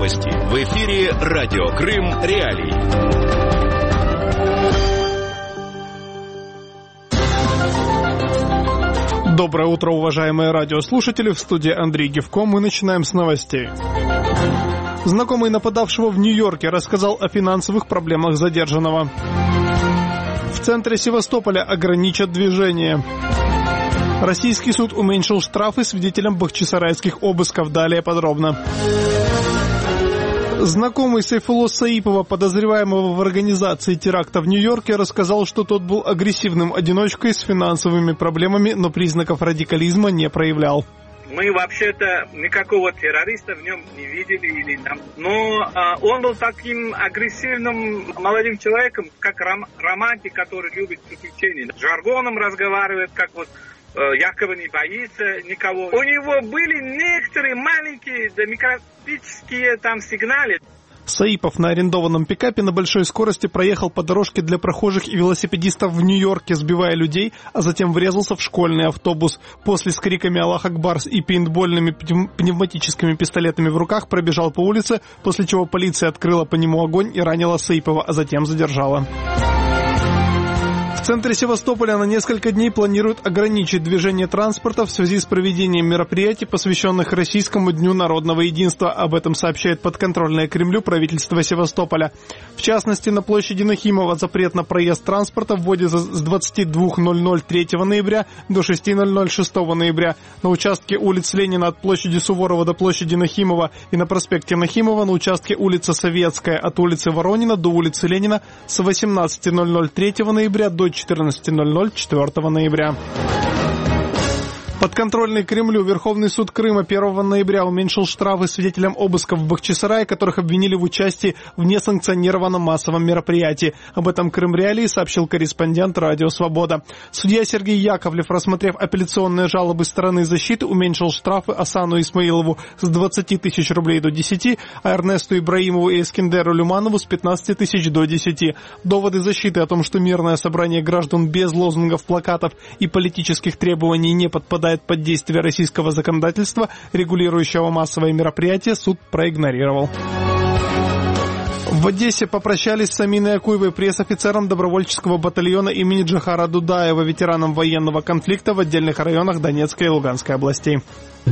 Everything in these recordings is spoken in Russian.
Новости. В эфире Радио Крым Реалии. Доброе утро, уважаемые радиослушатели. В студии Андрей Гевко. Мы начинаем с новостей. Знакомый нападавшего в Нью-Йорке рассказал о финансовых проблемах задержанного. В центре Севастополя ограничат движение. Российский суд уменьшил штрафы свидетелям бахчисарайских обысков. Далее подробно. Знакомый Сайфулло Саипова, подозреваемого в организации теракта в Нью-Йорке, рассказал, что тот был агрессивным одиночкой с финансовыми проблемами, но признаков радикализма не проявлял. Мы вообще-то никакого террориста в нем не видели, но он был таким агрессивным молодым человеком, как романтик, который любит приключения. Жаргоном разговаривает, как вот якобы не боится никого. У него были некоторые маленькие микроскопические сигналы. Саипов на арендованном пикапе на большой скорости проехал по дорожке для прохожих и велосипедистов в Нью-Йорке, сбивая людей, а затем врезался в школьный автобус. После с криками «Аллах Акбар» и пейнтбольными пневматическими пистолетами в руках пробежал по улице, после чего полиция открыла по нему огонь и ранила Саипова, а затем задержала. В центре Севастополя на несколько дней планируют ограничить движение транспорта в связи с проведением мероприятий, посвященных Российскому дню народного единства. Об этом сообщает подконтрольное Кремлю правительство Севастополя. В частности, на площади Нахимова запрет на проезд транспорта вводится с 22:00 3 ноября до 6:00 6 ноября. На участке улиц Ленина от площади Суворова до площади Нахимова и на проспекте Нахимова на участке улица Советская от улицы Воронина до улицы Ленина с 18:00 3 ноября до 14:00 4 ноября. Подконтрольный Кремлю Верховный суд Крыма 1 ноября уменьшил штрафы свидетелям обысков в Бахчисарае, которых обвинили в участии в несанкционированном массовом мероприятии.Об этом Крым Реалии сообщил корреспондент Радио Свобода. Судья Сергей Яковлев, рассмотрев апелляционные жалобы стороны защиты, уменьшил штрафы Асану Исмаилову с 20 тысяч рублей до 10, а Эрнесту Ибраимову и Эскендеру Люманову с 15 тысяч до 10. Доводы защиты о том, что мирное собрание граждан без лозунгов, плакатов и политических требований не подпадает под действие российского законодательства, регулирующего массовые мероприятия, суд проигнорировал. В Одессе попрощались с Аминой Акуевой, пресс-офицером добровольческого батальона имени Джохара Дудаева, ветераном военного конфликта в отдельных районах Донецкой и Луганской областей.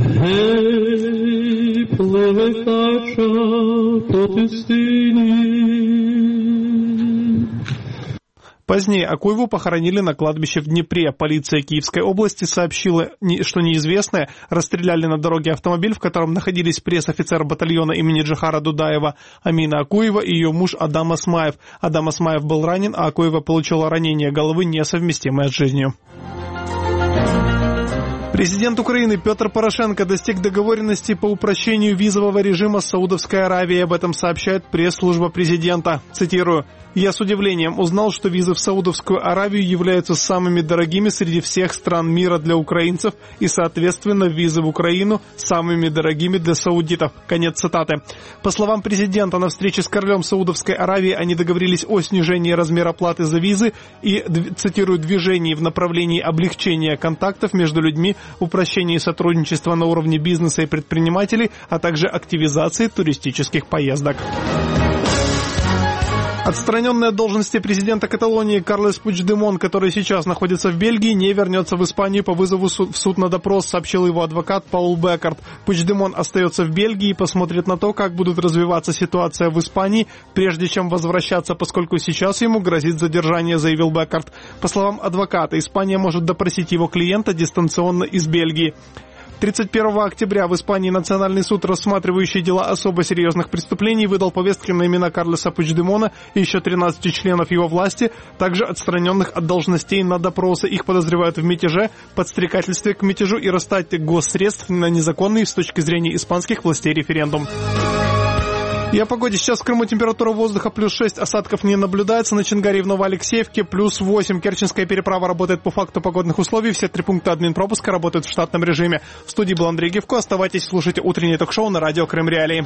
Позднее Акуеву похоронили на кладбище в Днепре. Полиция Киевской области сообщила, что неизвестные расстреляли на дороге автомобиль, в котором находились пресс-офицер батальона имени Джохара Дудаева Амина Акуева и ее муж Адам Осмаев. Адам Осмаев был ранен, а Акуева получила ранение головы, несовместимое с жизнью. Президент Украины Петр Порошенко достиг договоренности по упрощению визового режима с Саудовской Аравией. Об этом сообщает пресс-служба президента. Цитирую. «Я с удивлением узнал, что визы в Саудовскую Аравию являются самыми дорогими среди всех стран мира для украинцев и, соответственно, визы в Украину самыми дорогими для саудитов». Конец цитаты. По словам президента, на встрече с королем Саудовской Аравии они договорились о снижении размера платы за визы и, цитирую, движении в направлении облегчения контактов между людьми, упрощении сотрудничества на уровне бизнеса и предпринимателей, а также активизации туристических поездок. Отстраненный от должности президента Каталонии Карлес Пучдемон, который сейчас находится в Бельгии, не вернется в Испанию по вызову в суд на допрос, сообщил его адвокат Паул Беккарт. Пучдемон остается в Бельгии и посмотрит на то, как будет развиваться ситуация в Испании, прежде чем возвращаться, поскольку сейчас ему грозит задержание, заявил Беккарт. По словам адвоката, Испания может допросить его клиента дистанционно из Бельгии. 31 октября в Испании Национальный суд, рассматривающий дела особо серьезных преступлений, выдал повестки на имена Карлеса Пучдемона и еще 13 членов его власти, также отстраненных от должностей на допросы. Их подозревают в мятеже, подстрекательстве к мятежу и растрате госсредств на незаконный с точки зрения испанских властей референдум. И о погоде. Сейчас в Крыму температура воздуха +6, осадков не наблюдается. На Чингаре и в Новоалексеевке +8. Керченская переправа работает по факту погодных условий. Все 3 пункта админпропуска работают в штатном режиме. В студии был Андрей Гевко. Оставайтесь, слушайте утреннее ток-шоу на радио Крым Реалии.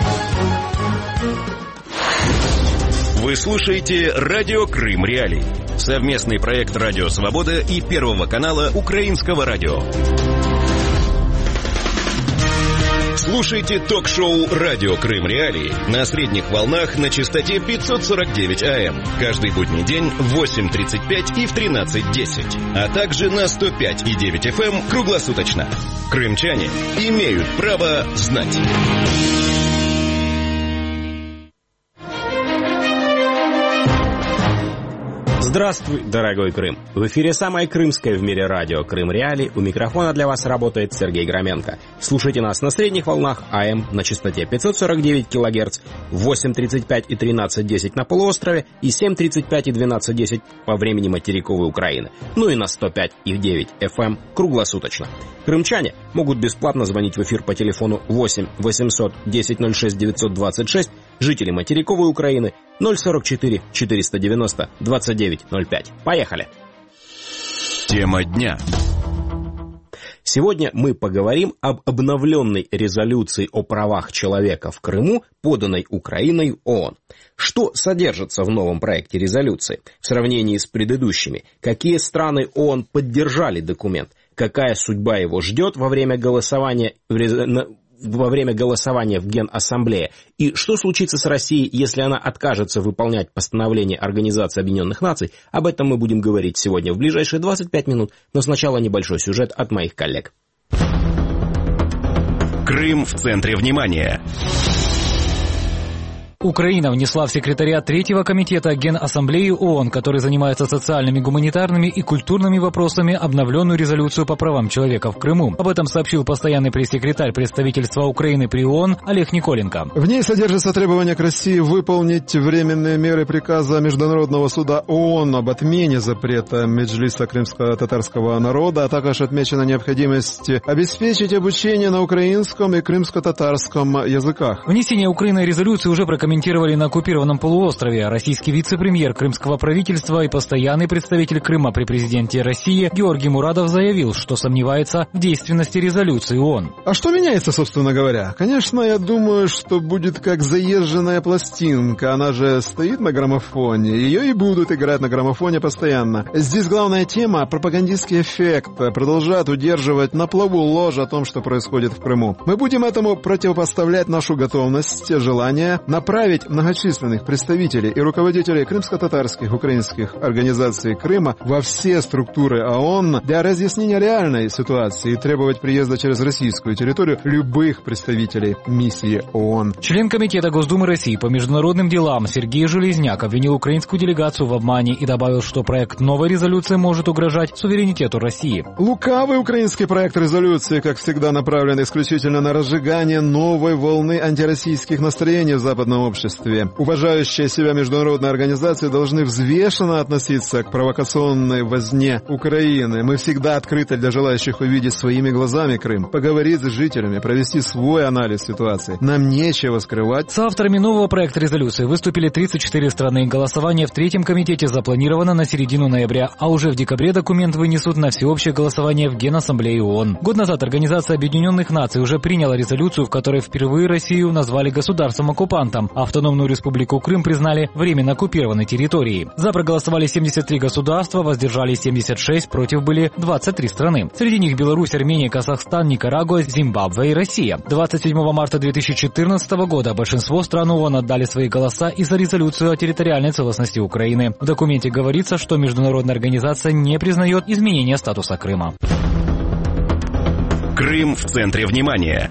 Вы слушаете радио Крым Реалии. Совместный проект «Радио Свобода» и Первого канала Украинского радио. Слушайте ток-шоу «Радио Крым Реалии» на средних волнах на частоте 549 АМ. Каждый будний день в 8:35 и в 13:10. А также на 105,9 FM круглосуточно. Крымчане имеют право знать. Здравствуй, дорогой Крым! В эфире самое крымское в мире радио «Крым Реалии». У микрофона для вас работает Сергей Громенко. Слушайте нас на средних волнах АМ на частоте 549 кГц, 8:35 и 13:10 на полуострове и 7:35 и 12:10 по времени материковой Украины. Ну и на 105,9 FM круглосуточно. Крымчане могут бесплатно звонить в эфир по телефону 8 800 1006 926, жители материковой Украины 044 490 2905. Поехали! Тема дня. Сегодня мы поговорим об обновленной резолюции о правах человека в Крыму, поданной Украиной в ООН. Что содержится в новом проекте резолюции в сравнении с предыдущими? Какие страны ООН поддержали документ? Какая судьба его ждет во время голосования в Генассамблее? И что случится с Россией, если она откажется выполнять постановление Организации Объединенных Наций? Об этом мы будем говорить сегодня в ближайшие 25 минут, но сначала небольшой сюжет от моих коллег. Крым в центре внимания. Украина внесла в секретариат Третьего комитета Генассамблеи ООН, который занимается социальными, гуманитарными и культурными вопросами, обновленную резолюцию по правам человека в Крыму. Об этом сообщил постоянный пресс-секретарь представительства Украины при ООН Олег Николенко. В ней содержится требование к России выполнить временные меры приказа Международного суда ООН об отмене запрета Меджлиса крымско-татарского народа, а также отмечена необходимость обеспечить обучение на украинском и крымско-татарском языках. Внесение Украины резолюции уже прокомментировали на оккупированном полуострове. Российский вице-премьер крымского правительства и постоянный представитель Крыма при президенте России Георгий Мурадов заявил, что сомневается в действенности резолюции ООН. А что меняется, собственно говоря? Конечно, я думаю, что будет как заезженная пластинка. Она же стоит на граммофоне. Ее и будут играть на граммофоне постоянно. Здесь главная тема — пропагандистский эффект. Продолжают удерживать на плаву ложь о том, что происходит в Крыму. Мы будем этому противопоставлять нашу готовность, желание направить многочисленных представителей и руководителей крымско-татарских украинских организаций Крыма во все структуры ООН для разъяснения реальной ситуации и требовать приезда через российскую территорию любых представителей миссии ООН. Член Комитета Госдумы России по международным делам Сергей Железняк обвинил украинскую делегацию в обмане и добавил, что проект новой резолюции может угрожать суверенитету России. Лукавый украинский проект резолюции, как всегда, направлен исключительно на разжигание новой волны антироссийских настроений в западном обществе. Уважающие себя международные организации должны взвешенно относиться к провокационной возне Украины. Мы всегда открыты для желающих увидеть своими глазами Крым, поговорить с жителями, провести свой анализ ситуации. Нам нечего скрывать. С авторами нового проекта резолюции выступили 34 страны. Голосование в Третьем комитете запланировано на середину ноября, а уже в декабре документ вынесут на всеобщее голосование в Генассамблее ООН. Год назад Организация Объединенных Наций уже приняла резолюцию, в которой впервые Россию назвали государством-оккупантом. Автономную республику Крым признали временно оккупированной территорией. За проголосовали 73 государства, воздержались 76, против были 23 страны. Среди них Беларусь, Армения, Казахстан, Никарагуа, Зимбабве и Россия. 27 марта 2014 года большинство стран ООН отдали свои голоса и за резолюцию о территориальной целостности Украины. В документе говорится, что международная организация не признает изменения статуса Крыма. Крым в центре внимания.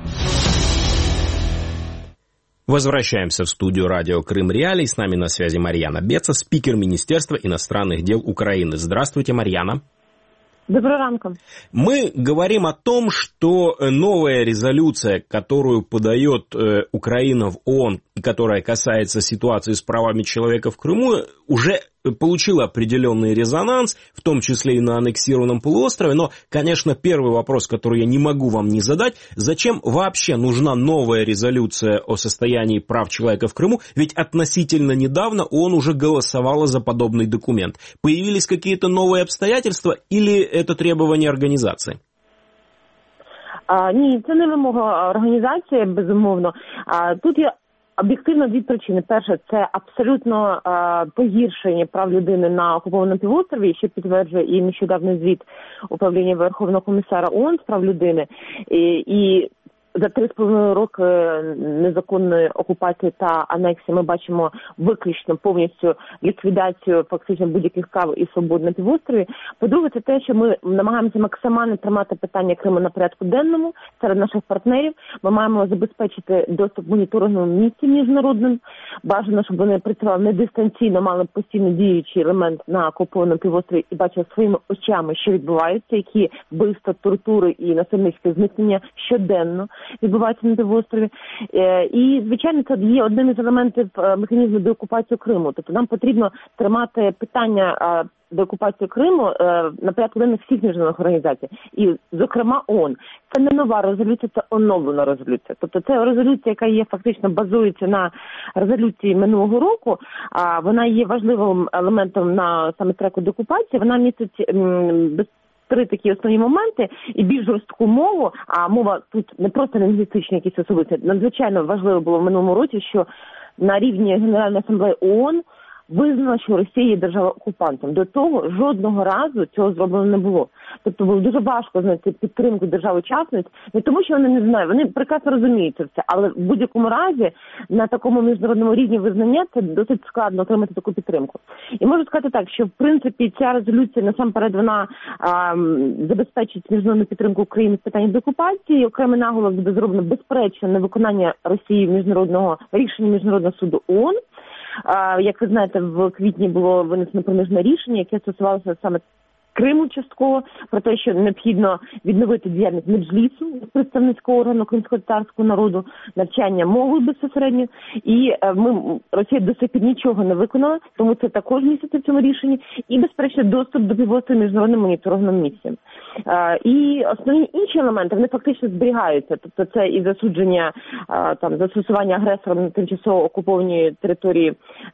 Возвращаемся в студию радио «Крым Реалии». С нами на связи Марьяна Беца, спикер Министерства иностранных дел Украины. Здравствуйте, Марьяна. Доброго ранку. Мы говорим о том, что новая резолюция, которую подает Украина в ООН, которая касается ситуации с правами человека в Крыму, уже получила определенный резонанс, в том числе и на аннексированном полуострове. Но, конечно, первый вопрос, который я не могу вам не задать: зачем вообще нужна новая резолюция о состоянии прав человека в Крыму? Ведь относительно недавно ООН уже голосовала за подобный документ. Появились какие-то новые обстоятельства или это требование организации? Ні, це не вимога організації, безумовно. Тут є Об'єктивно дві причини. Перше, це абсолютно погіршення прав людини на окупованому півострові, що підтверджує і нещодавний звіт Управління Верховного комісара ООН з прав людини. І за 3,5 роки незаконної окупації та анексії ми бачимо виключно повністю ліквідацію фактично будь-яких прав і свобод на півострові. По-друге, це те, що ми намагаємося максимально тримати питання Криму на порядку денному серед наших партнерів. Ми маємо забезпечити доступ моніторинговим місці міжнародним. Бажано, щоб вони працювали не дистанційно, мали постійно діючий елемент на окупованому півострові і бачили своїми очами, що відбувається, які вбивства, тортури і насильницьке зникнення щоденно відбувається на півострові. І, звичайно, це є одним із елементів механізму деокупації Криму. Тобто нам потрібно тримати питання деокупації Криму на порядку денних всіх міжнародних організацій. І, зокрема, ООН. Це не нова резолюція, це оновлена резолюція. Тобто це резолюція, яка є фактично базується на резолюції минулого року. Вона є важливим елементом на саме треку деокупації. Вона містить три такі основні моменти і більш жорстку мову, а мова тут не просто лінгвістичні якісь особливості. Надзвичайно важливо було в минулому році, що на рівні Генеральної асамблеї ООН визнала, що Росія є держава-окупантом. До того жодного разу цього зроблено не було. Тобто було дуже важко знайти підтримку держав-учасниць, не тому, що вони не знають, вони прекрасно розуміють це все, але в будь-якому разі на такому міжнародному рівні визнання це досить складно отримати таку підтримку. І можу сказати так, що в принципі ця резолюція насамперед вона забезпечить міжнародну підтримку України в питанні деокупації. Окремий наголос буде зроблено безперечно на виконання Росії міжнародного рішення Міжнародного суду ООН. Як ви знаєте, в квітні було винесено проміжне рішення, яке стосувалося саме Криму частково, про те, що необхідно відновити діяльність Меджлісу, представницького органу кримськотатарського народу, навчання мови безпосередньо. І Росія до сих пір нічого не виконала, тому це також міститься в цьому рішенні. І, безперечно, доступ до півострова міжнародним моніторинговим місіям. І основні інші елементи, вони фактично зберігаються. Тобто це і засудження, застосування агресором на тимчасово окупованій території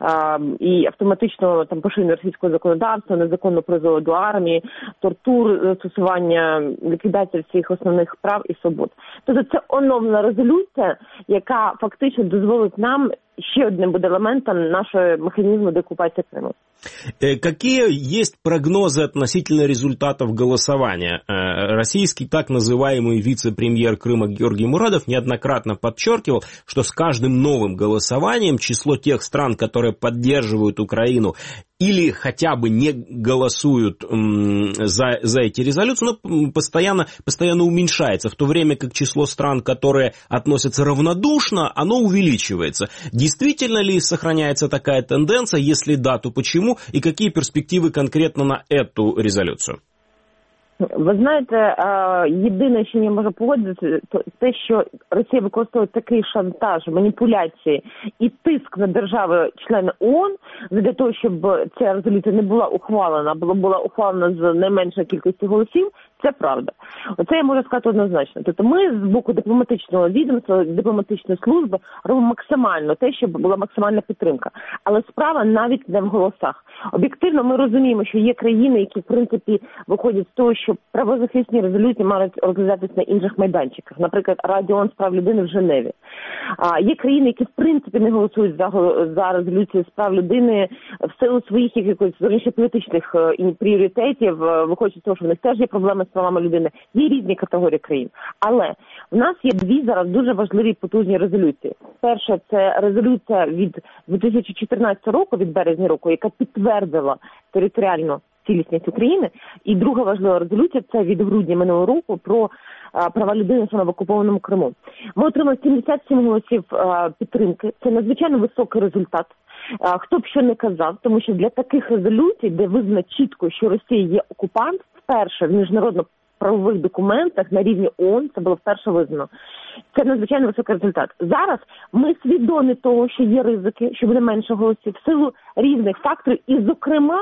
і автоматично поширення російського законодавства, незаконного призову до армії, тортур, застосування, ліквідація всіх основних прав і свобод. Тобто це оновлена резолюція, яка фактично дозволить нам ще одним буде елементом нашого механізму деокупації Криму. Какие есть прогнозы относительно результатов голосования? Российский так называемый вице-премьер Крыма Георгий Мурадов неоднократно подчеркивал, что с каждым новым голосованием число тех стран, которые поддерживают Украину или хотя бы не голосуют за эти резолюции, постоянно уменьшается, в то время как число стран, которые относятся равнодушно, оно увеличивается. Действительно ли сохраняется такая тенденция? Если да, то почему? И какие перспективы конкретно на эту резолюцію? Ви знаєте, єдине, що я можу погодитися, те, що Росія використовує такий шантаж, маніпуляції і тиск на держави-члени ООН для того, щоб ця резолюція не була ухвалена, або була ухвалена з найменшою кількістю голосів, це правда. Оце я можу сказати однозначно. Тобто ми з боку дипломатичного відомства, дипломатичної служби робимо максимально те, щоб була максимальна підтримка. Але справа навіть не в голосах. Об'єктивно ми розуміємо, що є країни, які в принципі виходять з того, що правозахисні резолюції мають розглядатися на інших майданчиках. Наприклад, Раді ООН з прав людини в Женеві. Є країни, які в принципі не голосують за резолюцію з прав людини в силу своїх якихось політичних пріоритетів, виходячи з того, що в них теж є проблеми з правами людини. Є різні категорії країн. Але в нас є дві зараз дуже важливі потужні резолюції. Перша – це резолюція від 2014 року, від березня року, яка підтвердила територіальну цілісність України. І друга важлива резолюція – це від грудня минулого року про права людини саме в окупованому Криму. Ми отримали 77 голосів підтримки. Це надзвичайно високий результат. Хто б що не казав, тому що для таких резолюцій, де визнано чітко, що Росія є окупант, вперше в міжнародно-правових документах на рівні ООН, це було вперше визнано. Це надзвичайно високий результат. Зараз ми свідомі того, що є ризики, що буде менше голосів, в силу різних факторів, і зокрема,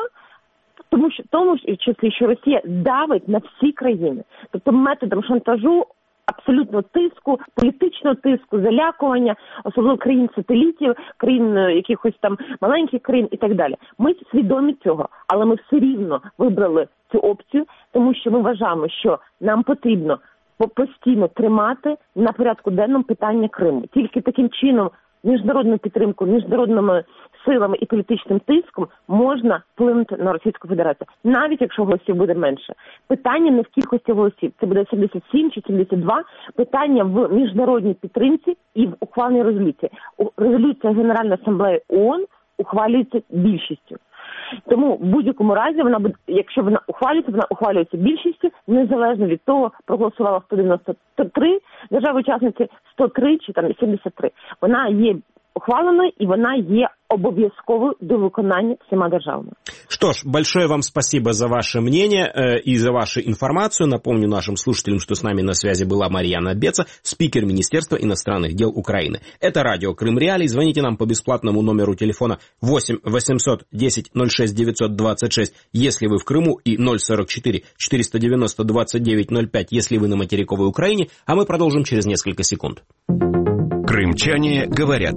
тому числі, що Росія давить на всі країни. Тобто методом шантажу, абсолютно тиску, політичного тиску, залякування, особливо країн-сателітів, країн якихось там маленьких країн і так далі. Ми свідомі цього, але ми все рівно вибрали цю опцію, тому що ми вважаємо, що нам потрібно постійно тримати на порядку денному питання Криму. Тільки таким чином міжнародну підтримку, міжнародними силами і політичним тиском можна вплинути на Російську Федерацію, навіть якщо голосів буде менше. Питання не в кількості голосів, це буде 77 чи 72, питання в міжнародній підтримці і в ухваленні резолюції. Резолюція Генеральної асамблеї ООН ухвалюється більшістю. Тому в будь-якому разі якщо вона ухвалюється більшістю, незалежно від того, проголосувала 193 держави-учасниці, 103 чи там 73. Вона є ухваленной, и она є обов'язковою до виконання всіма державами. Что ж, большое вам спасибо за ваше мнение и за вашу информацию. Напомню нашим слушателям, что с нами на связи была Марьяна Беца, спикер Министерства иностранных дел Украины. Это радио Крым Реалии. Звоните нам по бесплатному номеру телефона 8 800 10 06 926, если вы в Крыму, и 044 490 29 05, если вы на материковой Украине. А мы продолжим через несколько секунд. Крымчане говорят.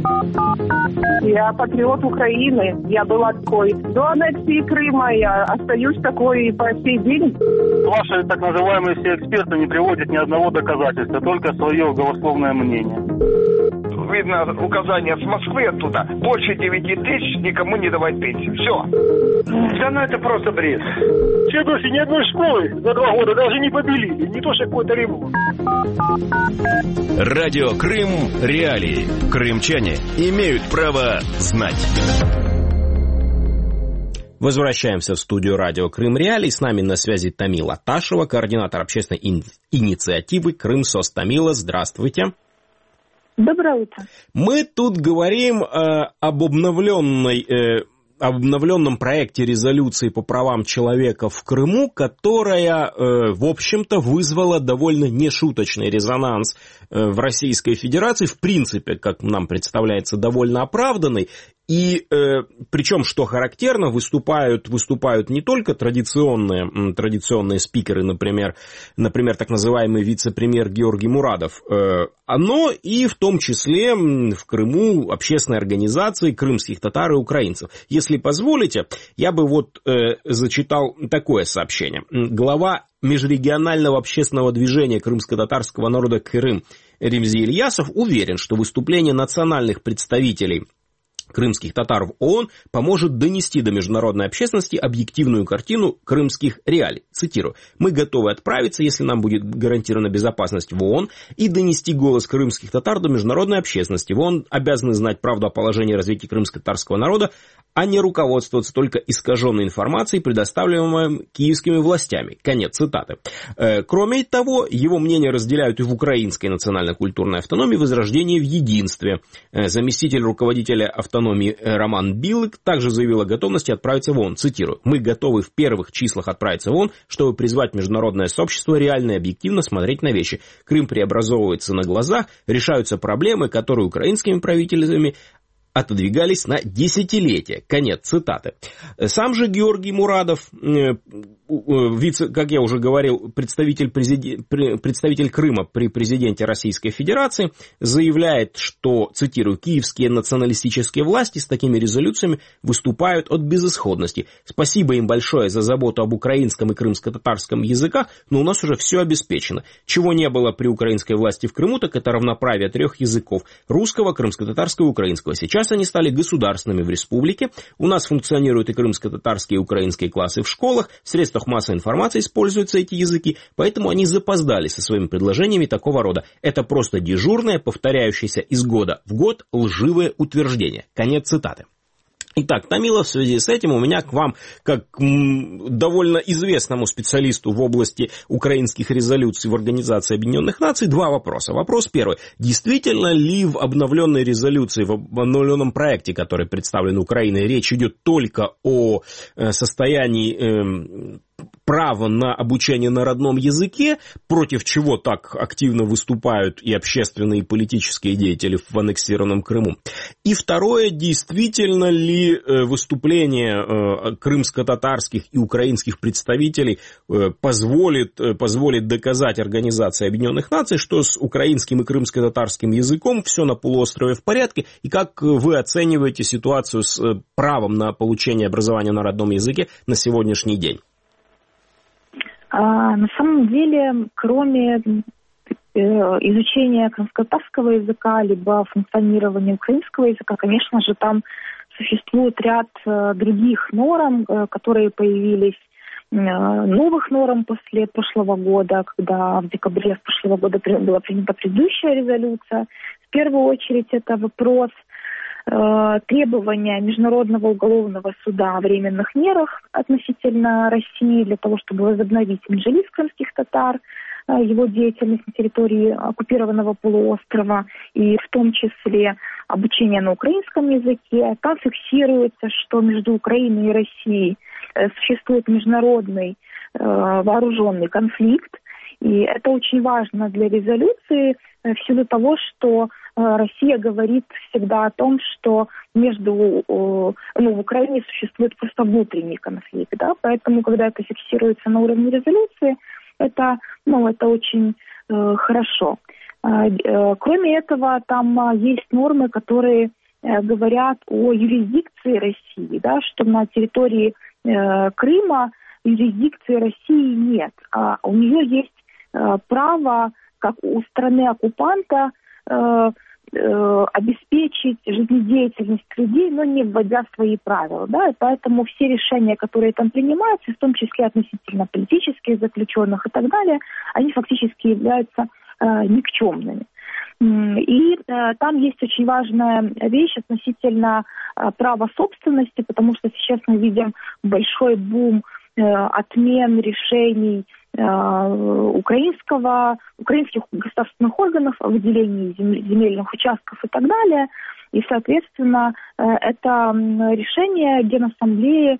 Я патриот Украины. Я была такой до аннексии Крыма. Я остаюсь такой и по сей день. Ваши так называемые все эксперты не приводят ни одного доказательства, только свое голословное мнение. Видно указание с Москвы оттуда. Больше 9 тысяч никому не давать пенсию. Все. Да ну это просто бред. Чедуши ни одной школы за 2 года даже не побелили. Не то что какой-то ремонт. Радио Крым Реалии. Крымчане имеют право знать. Возвращаемся в студию радио Крым Реалии. С нами на связи Тамила Ташева, координатор общественной инициативы «Крымсос». Тамила, здравствуйте. Доброе утро. Мы тут говорим об обновленном проекте резолюции по правам человека в Крыму, которая, в общем-то, вызвала довольно нешуточный резонанс в Российской Федерации, в принципе, как нам представляется, довольно оправданный. И причем, что характерно, выступают не только традиционные спикеры, например, так называемый вице-премьер Георгий Мурадов, но и в том числе в Крыму общественные организации крымских татар и украинцев. Если позволите, я бы зачитал такое сообщение. Глава межрегионального общественного движения крымско-татарского народа Крым Ремзи Ильясов уверен, что выступление национальных представителей крымских татар в ООН поможет донести до международной общественности объективную картину крымских реалий. Цитирую. «Мы готовы отправиться, если нам будет гарантирована безопасность в ООН, и донести голос крымских татар до международной общественности. В ООН обязаны знать правду о положении и развитии крымско-татарского народа, а не руководствоваться только искаженной информацией, предоставляемой киевскими властями». Конец цитаты. Кроме того, его мнение разделяют и в украинской национально-культурной автономии «Возрождение в единстве». Заместитель руководителя автономии Роман Билык также заявил о готовности отправиться в ООН. Цитирую. «Мы готовы в первых числах отправиться в ООН, чтобы призвать международное сообщество реально и объективно смотреть на вещи. Крым преобразовывается на глазах, решаются проблемы, которые украинскими правительствами отодвигались на десятилетия». Конец цитаты. Сам же Георгий Мурадов, как я уже говорил, представитель Крыма при президенте Российской Федерации, заявляет, что, цитирую, «киевские националистические власти с такими резолюциями выступают от безысходности. Спасибо им большое за заботу об украинском и крымско-татарском языках, но у нас уже все обеспечено. Чего не было при украинской власти в Крыму, так это равноправие 3 языков – русского, крымско-татарского и украинского. Сейчас они стали государственными в республике. У нас функционируют и крымско-татарские и украинские классы в школах, в средствах массовой информации используются эти языки, поэтому они запоздали со своими предложениями такого рода. Это просто дежурное, повторяющееся из года в год лживое утверждение». Конец цитаты. Итак, Тамила, в связи с этим у меня к вам, как довольно известному специалисту в области украинских резолюций в Организации Объединенных Наций, 2 вопроса. Вопрос первый. Действительно ли в обновленной резолюции, в обновленном проекте, который представлен Украиной, речь идет только о состоянии право на обучение на родном языке, против чего так активно выступают и общественные, и политические деятели в аннексированном Крыму? И второе, действительно ли выступление крымско-татарских и украинских представителей позволит доказать Организации Объединенных Наций, что с украинским и крымско-татарским языком все на полуострове в порядке, и как вы оцениваете ситуацию с правом на получение образования на родном языке на сегодняшний день? На самом деле, кроме изучения крымско-татарского языка, либо функционирования украинского языка, конечно же, там существует ряд других норм, которые появились, новых норм после прошлого года, когда в декабре прошлого года была принята предыдущая резолюция. В первую очередь это вопрос требования Международного уголовного суда о временных мерах относительно России для того, чтобы возобновить меджлис крымских татар, его деятельность на территории оккупированного полуострова, и в том числе обучение на украинском языке. Там фиксируется, что между Украиной и Россией существует международный вооруженный конфликт, и это очень важно для резолюции в силу того, что Россия говорит всегда о том, что в Украине существует просто внутренний конфликт, да, поэтому, когда это фиксируется на уровне резолюции, это очень хорошо. Кроме этого, там есть нормы, которые говорят о юрисдикции России, да, что на территории Крыма юрисдикции России нет, а у нее есть право, как у страны-оккупанта, обеспечить жизнедеятельность людей, но не вводя свои правила. Да? И поэтому все решения, которые там принимаются, в том числе относительно политических заключенных и так далее, они фактически являются никчемными. И там есть очень важная вещь относительно права собственности, потому что сейчас мы видим большой бум отмен решений украинских государственных органов о выделении земельных участков и так далее. И, соответственно, это решение Генассамблеи,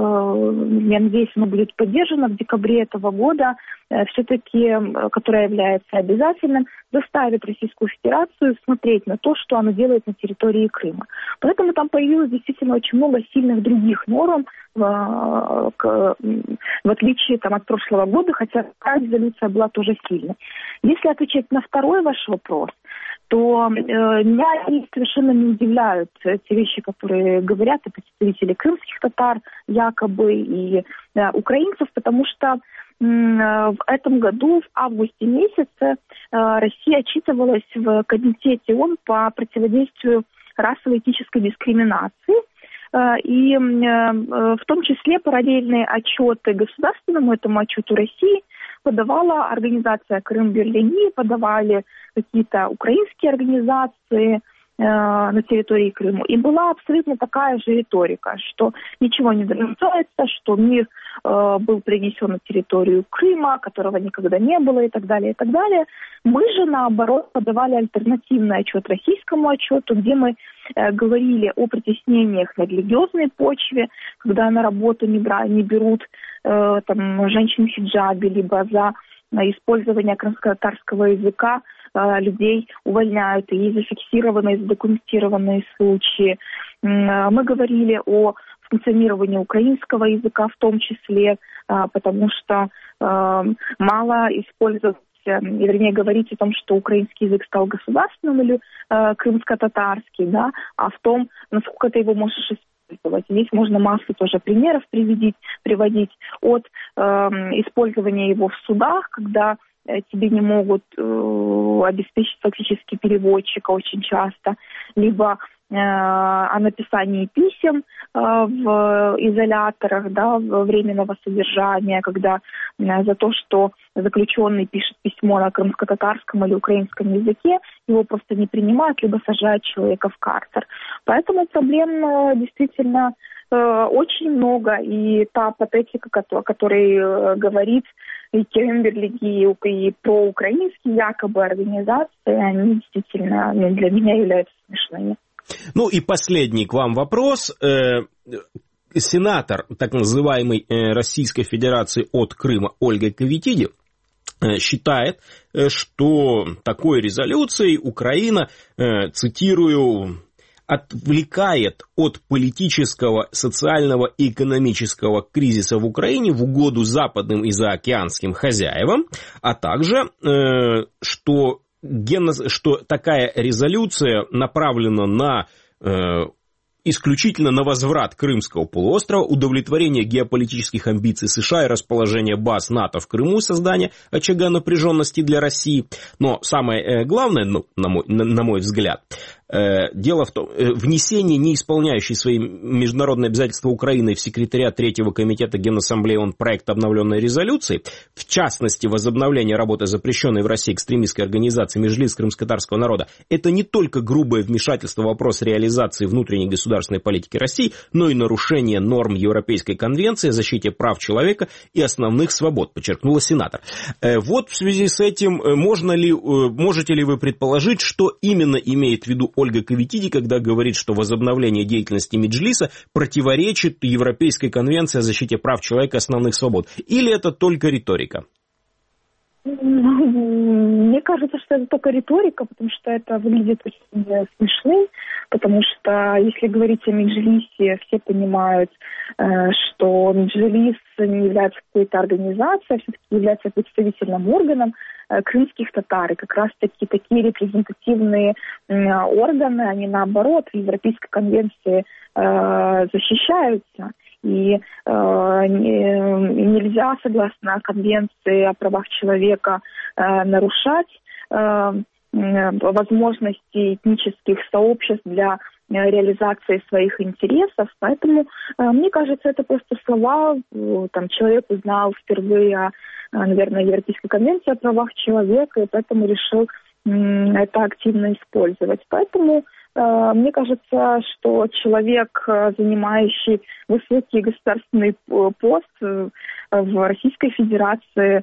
я надеюсь, оно будет поддержано в декабре этого года, все-таки, которое является обязательным, заставит Российскую Федерацию смотреть на то, что она делает на территории Крыма. Поэтому там появилось действительно очень много сильных других норм, в отличие от прошлого года, хотя резолюция была тоже сильной. Если отвечать на второй ваш вопрос, то меня они совершенно не удивляют те вещи, которые говорят и представители крымских татар, якобы, и украинцев, потому что в этом году, в августе месяце, Россия отчитывалась в Комитете ООН по противодействию расово-этнической дискриминации, и в том числе параллельные отчеты государственному этому отчету России подавала организация Крым-Берлиги, подавали какие-то украинские организации на территории Крыма. И была абсолютно такая же риторика, что ничего не нарушается, что мир был принесен на территорию Крыма, которого никогда не было и так далее, и так далее. Мы же, наоборот, подавали альтернативный отчет российскому отчету, где мы говорили о притеснениях на религиозной почве, когда на работу не берут женщин в хиджабе, либо за использование крымско-татарского языка людей увольняют, и есть зафиксированные, задокументированные случаи. Мы говорили о функционировании украинского языка в том числе, потому что мало использовать, вернее, говорить о том, что украинский язык стал государственным или крымско-татарский, да, а в том, насколько ты его можешь использовать. Здесь можно массу тоже примеров приводить от использования его в судах, когда тебе не могут обеспечить фактически переводчика очень часто, либо о написании писем в изоляторах, да, временного содержания, когда за то, что заключенный пишет письмо на крымско-татарском или украинском языке, его просто не принимают, либо сажают человека в карцер. Поэтому проблем действительно очень много, и та патетика, о которой говорит и Крым-Берлиги, и проукраинские якобы организации, они действительно для меня являются смешными. Ну и последний к вам вопрос. Сенатор, так называемый Российской Федерации от Крыма Ольга Кавитиди считает, что такой резолюцией Украина, цитирую, отвлекает от политического, социального и экономического кризиса в Украине в угоду западным и заокеанским хозяевам, а также, что такая резолюция направлена на исключительно на возврат Крымского полуострова, удовлетворение геополитических амбиций США и расположение баз НАТО в Крыму, создание очага напряженности для России. Но самое главное, на мой взгляд, дело в том, внесение не исполняющей свои международные обязательства Украины в секретариат Третьего комитета Генассамблеи ООН проекта обновленной резолюции, в частности, возобновление работы запрещенной в России экстремистской организации Меджлис крымско-татарского народа, это не только грубое вмешательство в вопрос реализации внутренней государственной политики России, но и нарушение норм Европейской конвенции о защите прав человека и основных свобод, подчеркнула сенатор. Вот в связи с этим можете ли вы предположить, что именно имеет в виду Ольга Кавитиди, когда говорит, что возобновление деятельности Меджлиса противоречит Европейской конвенции о защите прав человека и основных свобод? Или это только риторика? Мне кажется, что это только риторика, потому что это выглядит очень смешным, потому что если говорить о Меджлисе, все понимают, что Меджлис не является какой-то организацией, а все-таки является представительным органом крымских татар. И как раз-таки такие репрезентативные органы, они наоборот в Европейской конвенции защищаются. И нельзя, согласно Конвенции о правах человека, нарушать возможности этнических сообществ для реализации своих интересов. Поэтому, мне кажется, это просто слова. Там человек узнал впервые, наверное, Европейской конвенции о правах человека, и поэтому решил это активно использовать. Поэтому мне кажется, что человек, занимающий высокий государственный пост в Российской Федерации,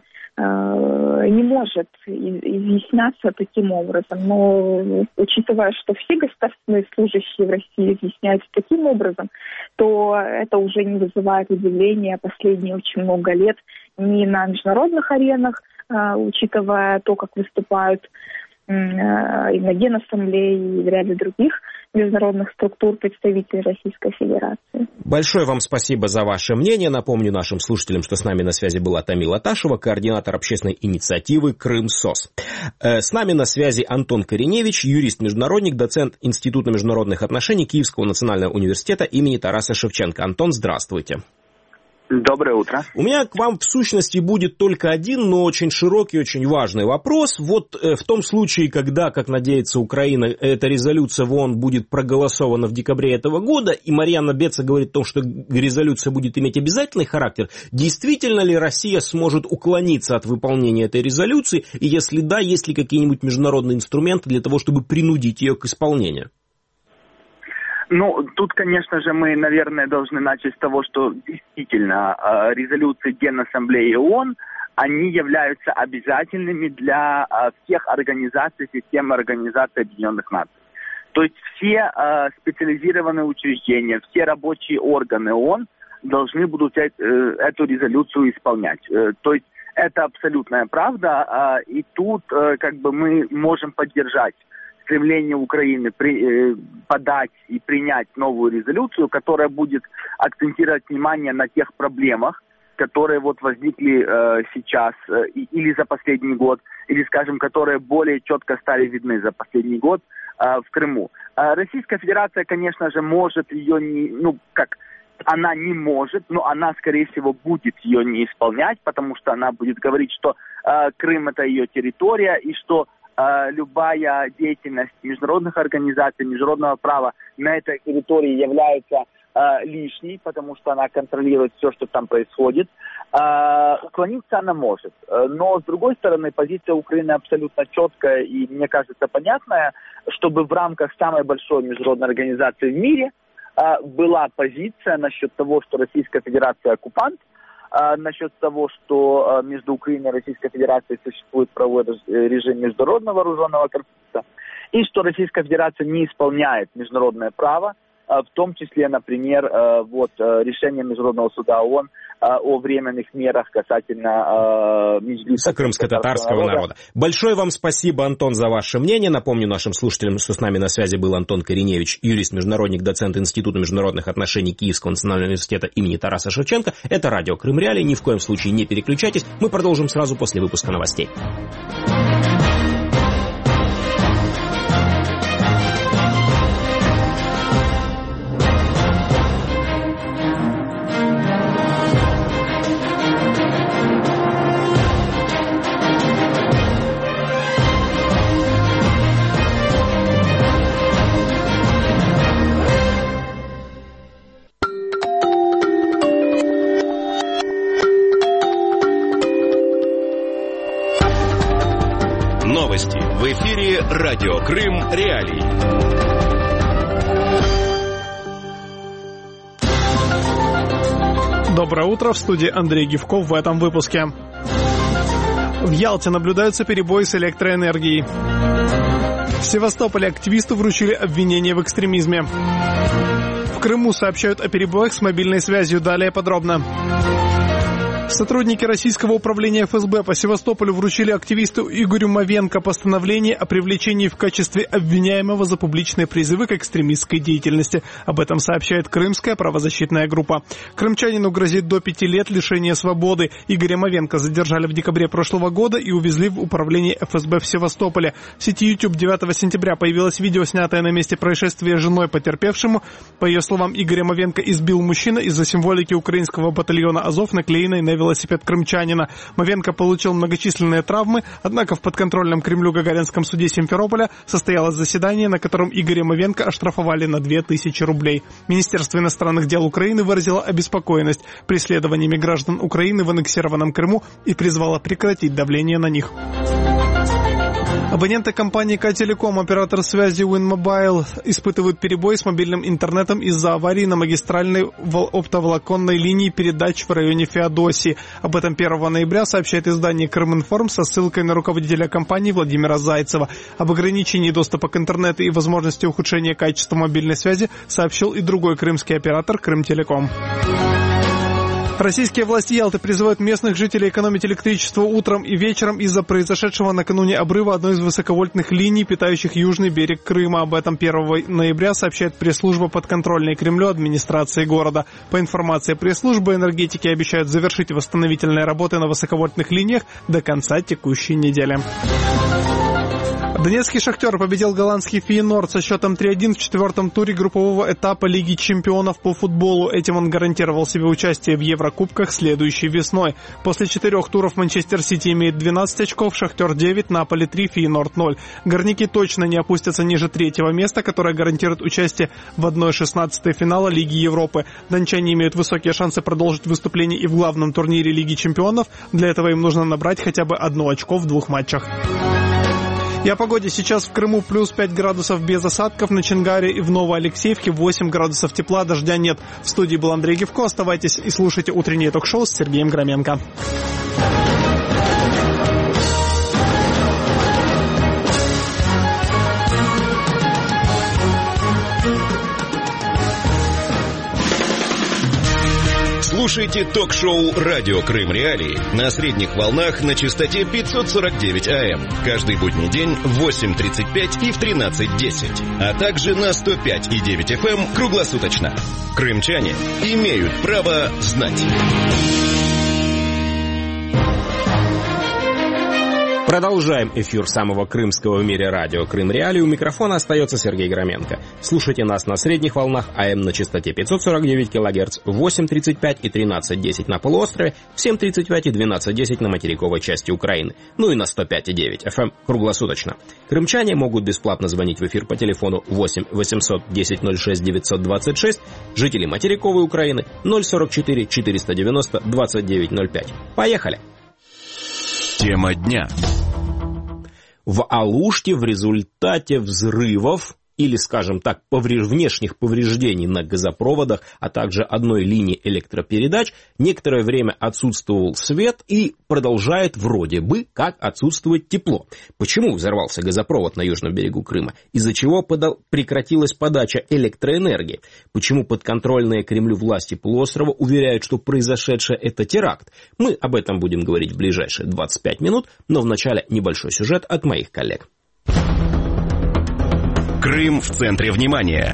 не может изъясняться таким образом. Но учитывая, что все государственные служащие в России изъясняются таким образом, то это уже не вызывает удивления последние очень много лет ни на международных аренах, учитывая то, как выступают и на Генассамблее, и в ряде других международных структур представителей Российской Федерации. Большое вам спасибо за ваше мнение. Напомню нашим слушателям, что с нами на связи была Тамила Ташева, координатор общественной инициативы «Крым-СОС». С нами на связи Антон Кореневич, юрист-международник, доцент Института международных отношений Киевского национального университета имени Тараса Шевченко. Антон, здравствуйте. Доброе утро. У меня к вам в сущности будет только один, но очень широкий, очень важный вопрос. Вот в том случае, когда, как надеется Украина, эта резолюция в ООН будет проголосована в декабре этого года, и Марьяна Беца говорит о том, что резолюция будет иметь обязательный характер, действительно ли Россия сможет уклониться от выполнения этой резолюции, и если да, есть ли какие-нибудь международные инструменты для того, чтобы принудить ее к исполнению? Ну, тут, конечно же, мы, наверное, должны начать с того, что действительно резолюции Генассамблеи ООН, они являются обязательными для всех организаций, системы Организации Объединенных Наций. То есть все специализированные учреждения, все рабочие органы ООН должны будут эту резолюцию исполнять. То есть это абсолютная правда, и тут как бы мы можем поддержать стремление Украины подать и принять новую резолюцию, которая будет акцентировать внимание на тех проблемах, которые вот возникли сейчас или за последний год, или, скажем, которые более четко стали видны за последний год в Крыму. Российская Федерация, конечно же, может ее она не может, но она, скорее всего, будет ее не исполнять, потому что она будет говорить, что Крым – это ее территория, и что любая деятельность международных организаций, международного права на этой территории является лишней, потому что она контролирует все, что там происходит. Уклониться она может. Но, с другой стороны, позиция Украины абсолютно четкая и, мне кажется, понятная, чтобы в рамках самой большой международной организации в мире была позиция насчет того, что Российская Федерация оккупант, насчет того, что между Украиной и Российской Федерацией существует правовой режим международного вооруженного конфликта, и что Российская Федерация не исполняет международное право, в том числе, например, решение Международного суда ООН о временных мерах касательно Меджлиса крымско-татарского народа. Большое вам спасибо, Антон, за ваше мнение. Напомню нашим слушателям, что с нами на связи был Антон Кореневич, юрист-международник, доцент Института международных отношений Киевского национального университета имени Тараса Шевченко. Это радио Крым Реалии. Ни в коем случае не переключайтесь. Мы продолжим сразу после выпуска новостей. эфире Радио Крым Реалии. Доброе утро, в студии Андрей Гивков в этом выпуске. В Ялте наблюдаются перебои с электроэнергией. В Севастополе активисту вручили обвинение в экстремизме. В Крыму сообщают о перебоях с мобильной связью. Далее подробно. Сотрудники Российского управления ФСБ по Севастополю вручили активисту Игорю Мовенко постановление о привлечении в качестве обвиняемого за публичные призывы к экстремистской деятельности. Об этом сообщает крымская правозащитная группа. Крымчанину грозит до 5 лет лишения свободы. Игоря Мовенко задержали в декабре прошлого года и увезли в управление ФСБ в Севастополе. В сети YouTube 9 сентября появилось видео, снятое на месте происшествия женой потерпевшему. По ее словам, Игоря Мовенко избил мужчина из-за символики украинского батальона «Азов», наклеенной на велосипед крымчанина. Мовенко получил многочисленные травмы, однако в подконтрольном Кремлю Гагаринском суде Симферополя состоялось заседание, на котором Игоря Мовенко оштрафовали на 2000 рублей. Министерство иностранных дел Украины выразило обеспокоенность преследованиями граждан Украины в аннексированном Крыму и призвало прекратить давление на них. Абоненты компании К-Телеком, оператор связи Winmobile, испытывают перебой с мобильным интернетом из-за аварии на магистральной оптоволоконной линии передач в районе Феодосии. Об этом 1 ноября сообщает издание «Крыминформ» со ссылкой на руководителя компании Владимира Зайцева. Об ограничении доступа к интернету и возможности ухудшения качества мобильной связи сообщил и другой крымский оператор «Крымтелеком». Российские власти Ялты призывают местных жителей экономить электричество утром и вечером из-за произошедшего накануне обрыва одной из высоковольтных линий, питающих южный берег Крыма. Об этом 1 ноября сообщает пресс-служба подконтрольной Кремлю администрации города. По информации пресс-службы, энергетики обещают завершить восстановительные работы на высоковольтных линиях до конца текущей недели. Донецкий «Шахтер» победил голландский «Фейенорд» со счетом 3-1 в 4-м туре группового этапа Лиги чемпионов по футболу. Этим он гарантировал себе участие в Еврокубках следующей весной. После 4 туров Манчестер Сити имеет 12 очков, «Шахтер» 9, Наполи 3, «Фейенорд» 0. Горняки точно не опустятся ниже 3-го места, которое гарантирует участие в 1/16 финала Лиги Европы. Дончане имеют высокие шансы продолжить выступление и в главном турнире Лиги чемпионов. Для этого им нужно набрать хотя бы 1 очко в 2 матчах. И о погоде. Сейчас в Крыму плюс 5 градусов без осадков, на Чингаре и в Новоалексеевке 8 градусов тепла, дождя нет. В студии был Андрей Гивко. Оставайтесь и слушайте утреннее ток-шоу с Сергеем Громенко. Слушайте ток-шоу «Радио Крым Реалии» на средних волнах на частоте 549 АМ. Каждый будний день в 8:35 и в 13:10. А также на 105,9 FM круглосуточно. Крымчане имеют право знать. Продолжаем эфир самого крымского в мире радио Крым Реалии. У микрофона остается Сергей Громенко. Слушайте нас на средних волнах АМ на частоте 549 кГц в 8:35 и 13:10 на полуострове, в 7:35 и 12:10 на материковой части Украины, ну и на 105,9 FM круглосуточно. Крымчане могут бесплатно звонить в эфир по телефону 8 800 10 06 926, жители материковой Украины 044 490 2905. Поехали! Тема дня. В Алуште в результате взрывов или, скажем так, внешних повреждений на газопроводах, а также одной линии электропередач, некоторое время отсутствовал свет и продолжает вроде бы как отсутствовать тепло. Почему взорвался газопровод на южном берегу Крыма? Из-за чего прекратилась подача электроэнергии? Почему подконтрольные Кремлю власти полуострова уверяют, что произошедшее это теракт? Мы об этом будем говорить в ближайшие 25 минут, но вначале небольшой сюжет от моих коллег. Крым в центре внимания.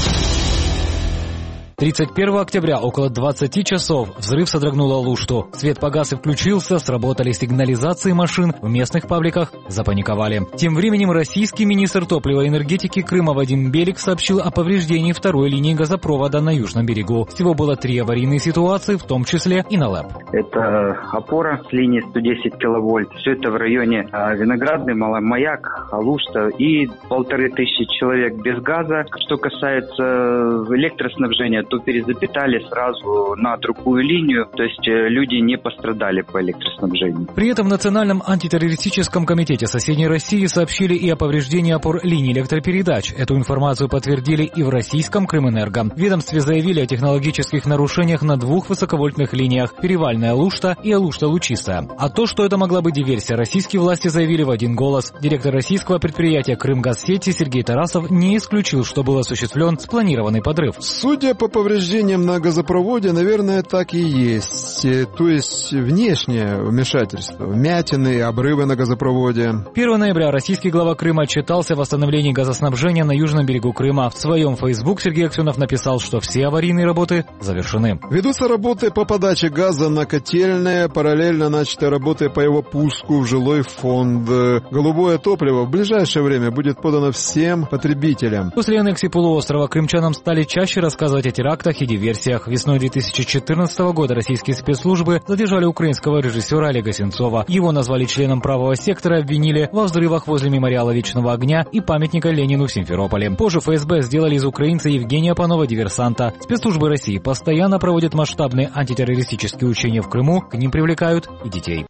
31 октября около 20 часов взрыв содрогнул Алушту. Свет погас и включился, сработали сигнализации машин, в местных пабликах запаниковали. Тем временем российский министр топлива и энергетики Крыма Вадим Белик сообщил о повреждении второй линии газопровода на южном берегу. Всего было 3 аварийные ситуации, в том числе и на ЛЭП. Это опора с линии 110 киловольт. Все это в районе Виноградный, Маяк, Алушта и 1500 человек без газа. Что касается электроснабжения, то перезапитали сразу на другую линию, то есть люди не пострадали по электроснабжению. При этом в Национальном антитеррористическом комитете соседней России сообщили и о повреждении опор линий электропередач. Эту информацию подтвердили и в российском Крымэнерго. В ведомстве заявили о технологических нарушениях на 2 высоковольтных линиях – Перевальная Алушта и Алушта-Лучистая. А то, что это могла быть диверсия, российские власти заявили в один голос. Директор российского предприятия «Крымгазсети» Сергей Тарасов не исключил, что был осуществлен спланированный подрыв. Судя по повреждениям на газопроводе, наверное, так и есть. То есть внешнее вмешательство, вмятины, обрывы на газопроводе. 1 ноября российский глава Крыма отчитался о восстановлении газоснабжения на южном берегу Крыма. В своем Facebook Сергей Аксенов написал, что все аварийные работы завершены. Ведутся работы по подаче газа на котельные, параллельно начаты работы по его пуску в жилой фонд. Голубое топливо в ближайшее время будет подано всем потребителям. После аннексии полуострова крымчанам стали чаще рассказывать о терактах и диверсиях. Весной 2014 года российские спецслужбы задержали украинского режиссера Олега Сенцова. Его назвали членом правого сектора, обвинили во взрывах возле мемориала Вечного огня и памятника Ленину в Симферополе. Позже ФСБ сделали из украинца Евгения Панова диверсанта. Спецслужбы России постоянно проводят масштабные антитеррористические учения в Крыму, к ним привлекают и детей.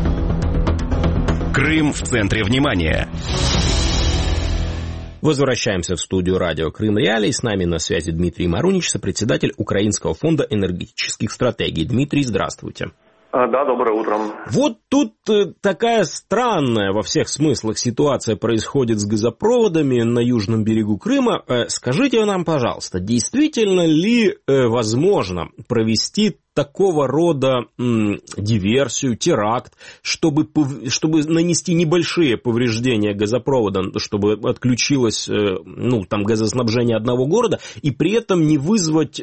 Крым в центре внимания. Возвращаемся в студию радио Крым Реалии. С нами на связи Дмитрий Марунич, сопредседатель Украинского фонда энергетических стратегий. Дмитрий, здравствуйте. Да, доброе утро. Вот тут такая странная во всех смыслах ситуация происходит с газопроводами на южном берегу Крыма. Скажите нам, пожалуйста, действительно ли возможно провести такого рода диверсию, теракт, чтобы нанести небольшие повреждения газопровода, чтобы отключилось газоснабжение одного города, и при этом не вызвать,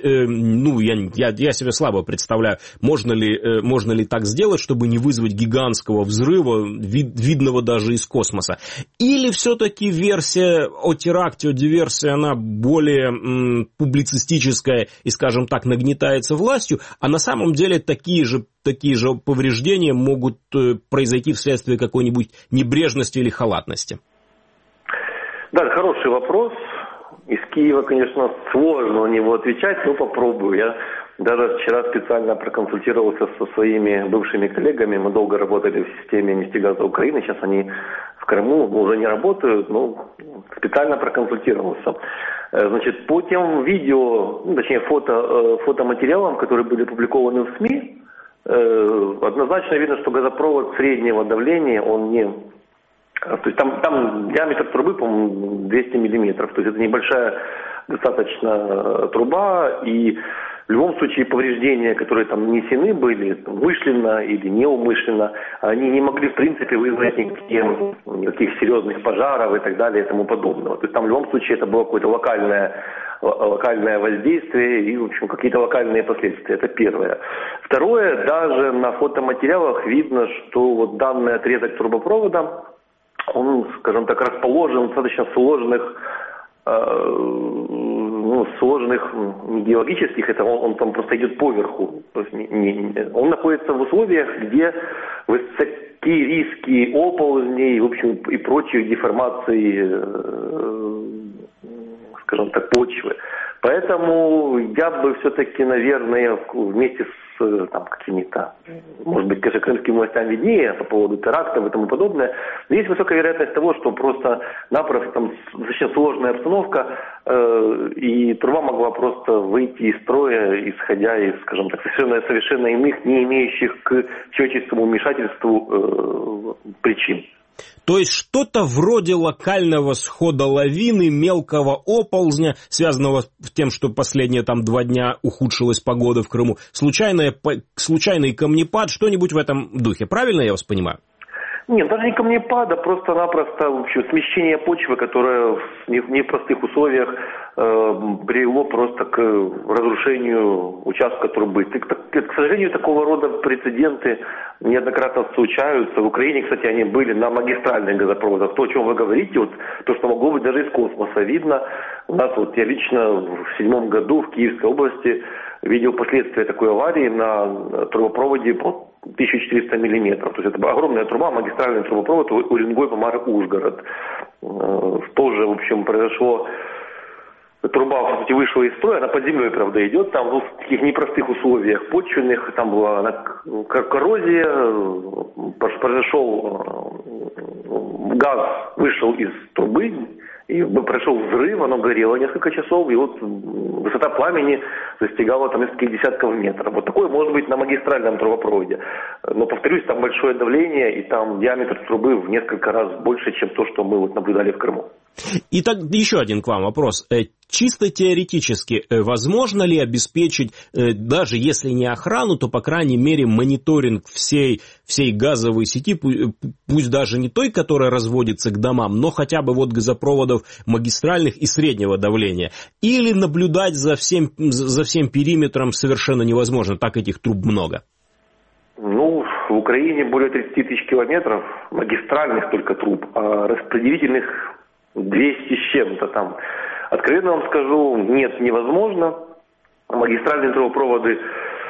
я себе слабо представляю, можно ли так сделать, чтобы не вызвать гигантского взрыва, видного даже из космоса. Или все-таки версия о теракте, о диверсии, она более публицистическая и, скажем так, нагнетается властью, а на самом деле такие же повреждения могут произойти вследствие какой-нибудь небрежности или халатности? Да, хороший вопрос. Из Киева, конечно, сложно на него отвечать, но попробую. Я даже вчера специально проконсультировался со своими бывшими коллегами. Мы долго работали в системе нефтегаза Украины. Сейчас они в Крыму уже не работают, но специально проконсультировался. Значит, по тем видео, точнее фотоматериалам, которые были опубликованы в СМИ, однозначно видно, что газопровод среднего давления, он не... То есть там диаметр трубы, по-моему, 200 миллиметров. То есть это небольшая достаточно труба, и в любом случае повреждения, которые там нанесены были, умышленно или неумышленно, они не могли в принципе вызвать никаких серьезных пожаров и так далее и тому подобного. То есть там в любом случае это было какое-то локальное воздействие и, в общем, какие-то локальные последствия. Это первое. Второе, даже на фотоматериалах видно, что вот данный отрезок трубопровода, он, скажем так, расположен в достаточно сложных геологических, это он там просто идет поверху. То есть он находится в условиях, где высоки риски оползней, в общем, и прочих деформаций, скажем так, почвы. Поэтому я бы все-таки, наверное, вместе с какими-то, может быть, конечно, крымским властям виднее по поводу терактов и тому подобное, но есть высокая вероятность того, что просто-напросто там достаточно сложная обстановка, и труба могла просто выйти из строя, исходя из, скажем так, совершенно иных, не имеющих к человеческому вмешательству причин. То есть что-то вроде локального схода лавины, мелкого оползня, связанного с тем, что последние 2 дня ухудшилась погода в Крыму, случайный камнепад, что-нибуть в этом духе. Правильно я вас понимаю? Нет, даже не камнепада, просто-напросто смещение почвы, которое в непростых условиях привело просто к разрушению участка трубы. К сожалению, такого рода прецеденты неоднократно случаются. В Украине, кстати, они были на магистральных газопроводах. То, о чем вы говорите, то, что могло быть даже из космоса видно. У нас я лично в 2007 году в Киевской области видел последствия такой аварии на трубопроводе по 1400 миллиметров. То есть это огромная труба, магистральный трубопровод Уренгой, Помар, Ужгород. Тоже, в общем, произошло Труба, по сути, вышла из строя, она под землей, правда, идет, там в таких непростых условиях почвенных, там была коррозия, произошел газ, вышел из трубы, и прошел взрыв, оно горело несколько часов, и вот высота пламени достигала там нескольких десятков метров. Вот такое может быть на магистральном трубопроводе. Но, повторюсь, там большое давление, и там диаметр трубы в несколько раз больше, чем то, что мы вот наблюдали в Крыму. И так еще один к вам вопрос. Чисто теоретически, возможно ли обеспечить, даже если не охрану, то, по крайней мере, мониторинг всей газовой сети, пусть даже не той, которая разводится к домам, но хотя бы вот газопроводов магистральных и среднего давления? Или наблюдать за всем периметром совершенно невозможно, так этих труб много? Ну, в Украине более 30 тысяч километров магистральных только труб, а распределительных 200 с чем-то там. Откровенно вам скажу, нет, невозможно. Магистральные трубопроводы,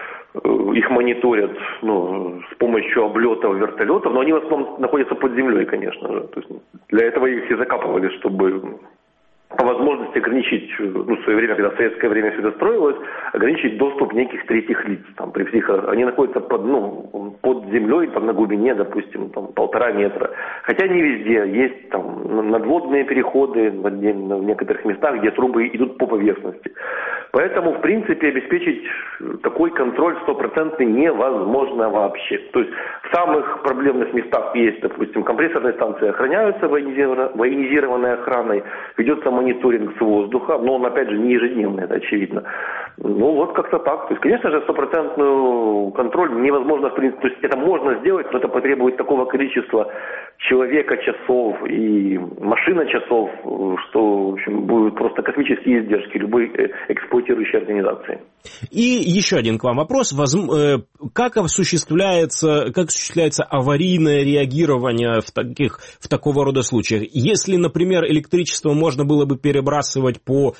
их мониторят с помощью облетов, вертолетов, но они в основном находятся под землей, конечно же. То есть для этого их и закапывали, чтобы по возможности ограничить, в свое время, когда в советское время все это строилось, ограничить доступ неких третьих лиц. Там, при всех, они находятся под землей, там, на глубине, допустим, 1,5 метра. Хотя не везде. Есть там надводные переходы в некоторых местах, где трубы идут по поверхности. Поэтому, в принципе, обеспечить такой контроль 100% невозможно вообще. То есть в самых проблемных местах есть, допустим, компрессорные станции охраняются военизированной охраной, ведется мониторинг с воздуха, но он, опять же, не ежедневный, это очевидно. Ну, вот как-то так. То есть, конечно же, 100% контроль невозможно, в принципе, то есть это можно сделать, но это потребует такого количества человека, часов и машина часов, что, в общем, будут просто космические издержки любой эксплуатирующей организации. И еще один к вам вопрос. Как осуществляется аварийное реагирование в такого рода случаях? Если, например, электричество можно было бы перебрасывать по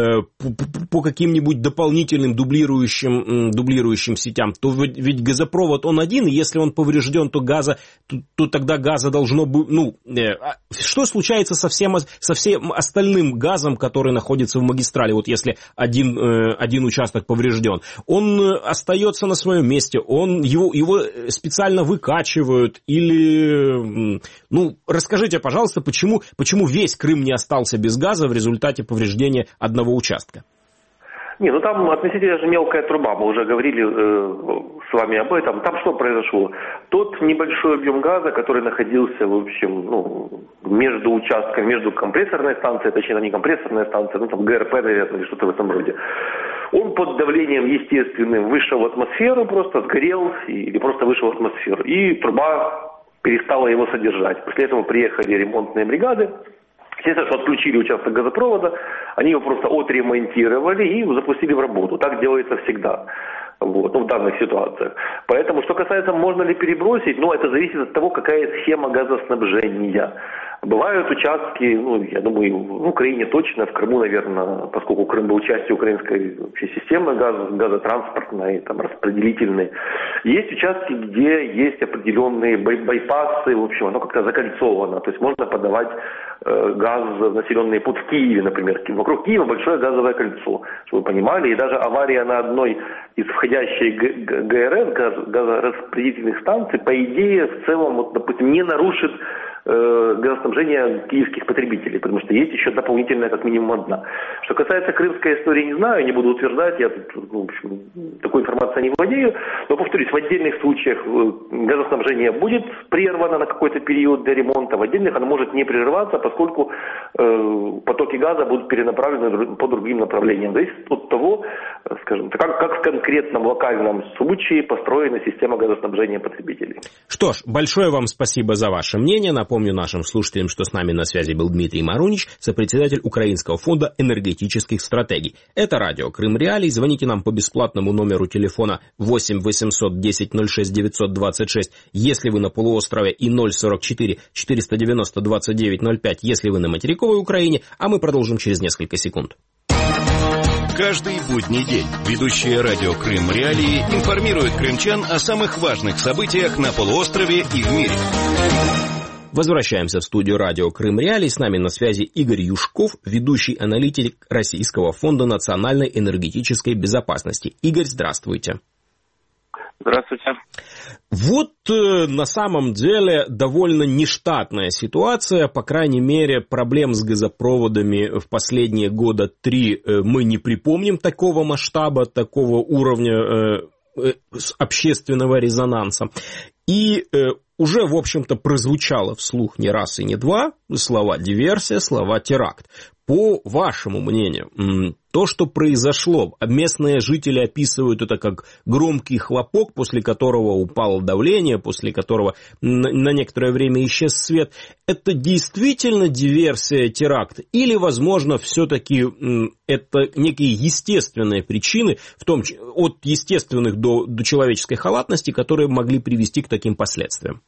каким-нибудь дополнительным дублирующим сетям, то ведь газопровод он один, и если он поврежден, то тогда газа должно быть... что случается со всем остальным газом, который находится в магистрали, вот если один участок поврежден? Он остается на своем месте, его специально выкачивают, или... расскажите, пожалуйста, почему весь Крым не остался без газа в результате повреждения одного участка? Там относительно же мелкая труба, мы уже говорили с вами об этом. Там что произошло? Тот небольшой объем газа, который находился, в общем, между участками, между компрессорной станцией, точнее, не компрессорная станция, ГРП, наверное, или что-то в этом роде, он под давлением естественным вышел в атмосферу, просто сгорел, или просто вышел в атмосферу, и труба перестала его содержать. После этого приехали ремонтные бригады. Естественно, что отключили участок газопровода, они его просто отремонтировали и запустили в работу. Так делается всегда в данных ситуациях. Поэтому, что касается, можно ли перебросить, это зависит от того, какая схема газоснабжения. Бывают участки, я думаю, в Украине точно, в Крыму, наверное, поскольку Крым был частью украинской вообще системы газотранспортной, распределительной. Есть участки, где есть определенные байпасы, в общем, оно как-то закольцовано. То есть можно подавать газ в населенные пункты в Киеве, например. Вокруг Киева большое газовое кольцо, чтобы вы понимали. И даже авария на одной из входящей ГРС, газораспределительных станций, по идее, в целом, допустим, не нарушит газоснабжения киевских потребителей, потому что есть еще дополнительная, как минимум, одна. Что касается крымской истории, не знаю, не буду утверждать, я тут, в общем, такой информацией не владею, но, повторюсь, в отдельных случаях газоснабжение будет прервано на какой-то период для ремонта, в отдельных оно может не прерываться, поскольку потоки газа будут перенаправлены по другим направлениям. Зависит от того, скажем, как в конкретном локальном случае построена система газоснабжения потребителей. Что ж, большое вам спасибо за ваше мнение. Напомню нашим слушателям, что с нами на связи был Дмитрий Марунич, сопредседатель Украинского фонда энергетических стратегий. Это радио Крым Реалии. Звоните нам по бесплатному номеру телефона 8 800 10 06 926, если вы на полуострове, и 044 490 29 05, если вы на материковой Украине, а мы продолжим через несколько секунд. Каждый будний день ведущие радио Крым Реалии информируют крымчан о самых важных событиях на полуострове и в мире. Возвращаемся в студию радио Крым Реалии. С нами на связи Игорь Юшков, ведущий аналитик Российского фонда национальной энергетической безопасности. Игорь, здравствуйте. Здравствуйте. Вот на самом деле довольно нештатная ситуация, по крайней мере, проблем с газопроводами в последние года 3 мы не припомним такого масштаба, такого уровня общественного резонанса. И уже, в общем-то, прозвучало вслух не раз и не два слова «диверсия», слова «теракт». По вашему мнению, то, что произошло, местные жители описывают это как громкий хлопок, после которого упало давление, после которого на некоторое время исчез свет, это действительно диверсия, теракт? Или, возможно, все-таки это некие естественные причины, в том, от естественных до человеческой халатности, которые могли привести к таким последствиям?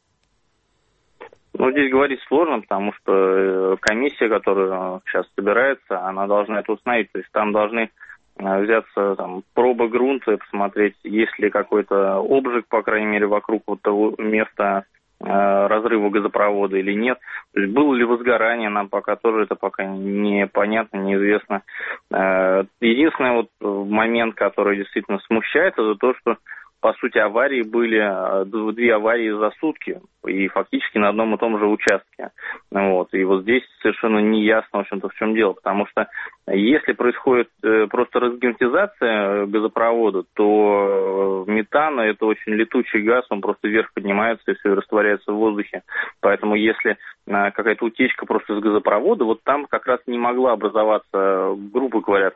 Ну, здесь говорить сложно, потому что комиссия, которая сейчас собирается, она должна это установить. То есть там должны взяться пробы грунта и посмотреть, есть ли какой-то обжиг, по крайней мере, вокруг вот того места разрыва газопровода или нет. То есть было ли возгорание, нам пока тоже это пока непонятно, неизвестно. Единственный вот момент, который действительно смущает, это то, что по сути, аварии были 2 аварии за сутки, и фактически на одном и том же участке. Вот. И вот здесь совершенно не ясно, в общем-то, в чем дело, потому что если происходит просто разгерметизация газопровода, то метан, это очень летучий газ, он просто вверх поднимается и все растворяется в воздухе. Поэтому если какая-то утечка просто из газопровода, вот там как раз не могла образоваться, грубо говоря,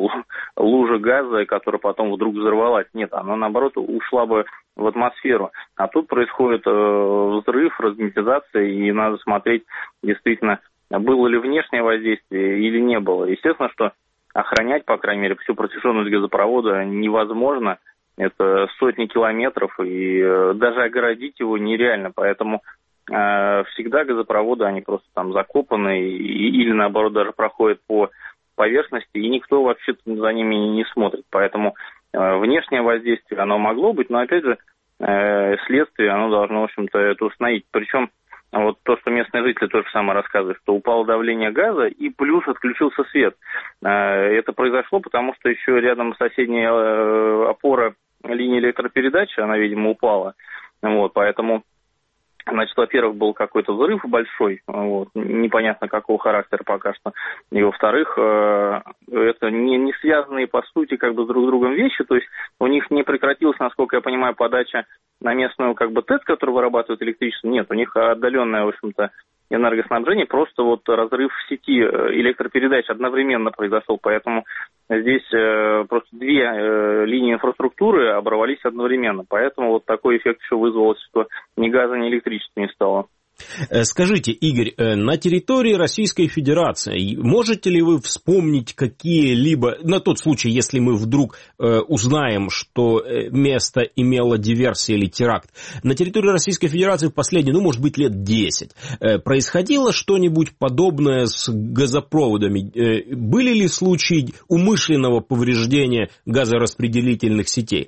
лужа газа, которая потом вдруг взорвалась. Нет, она, наоборот, ушла бы в атмосферу. А тут происходит взрыв, разгерметизация, и надо смотреть, действительно, было ли внешнее воздействие или не было. Естественно, что охранять, по крайней мере, всю протяженность газопровода невозможно. Это сотни километров, и даже огородить его нереально. Поэтому всегда газопроводы, они просто там закопаны, или, наоборот, даже проходят по поверхности, и никто вообще за ними не смотрит. Поэтому внешнее воздействие, оно могло быть, но, опять же, следствие, оно должно, в общем-то, это установить. Причем вот то, что местные жители тоже самое рассказывают, что упало давление газа и плюс отключился свет. Это произошло, потому что еще рядом соседняя опора линии электропередачи, она, видимо, упала. Вот, поэтому, значит, во-первых, был какой-то взрыв большой, вот, непонятно какого характера пока что. И, во-вторых, это не связанные, по сути, как бы с друг другом вещи, то есть у них не прекратилась, насколько я понимаю, подача на местную, как бы, ТЭЦ, который вырабатывает электричество. Нет, у них отдаленное, в общем-то, энергоснабжение, просто вот разрыв в сети электропередач одновременно произошел, поэтому здесь просто 2 линии инфраструктуры оборвались одновременно, поэтому вот такой эффект еще вызвалось, что ни газа, ни электричества не стало. Скажите, Игорь, на территории Российской Федерации можете ли вы вспомнить какие-либо, на тот случай, если мы вдруг узнаем, что место имело диверсию или теракт, на территории Российской Федерации в последние, может быть, лет 10, происходило что-нибудь подобное с газопроводами? Были ли случаи умышленного повреждения газораспределительных сетей?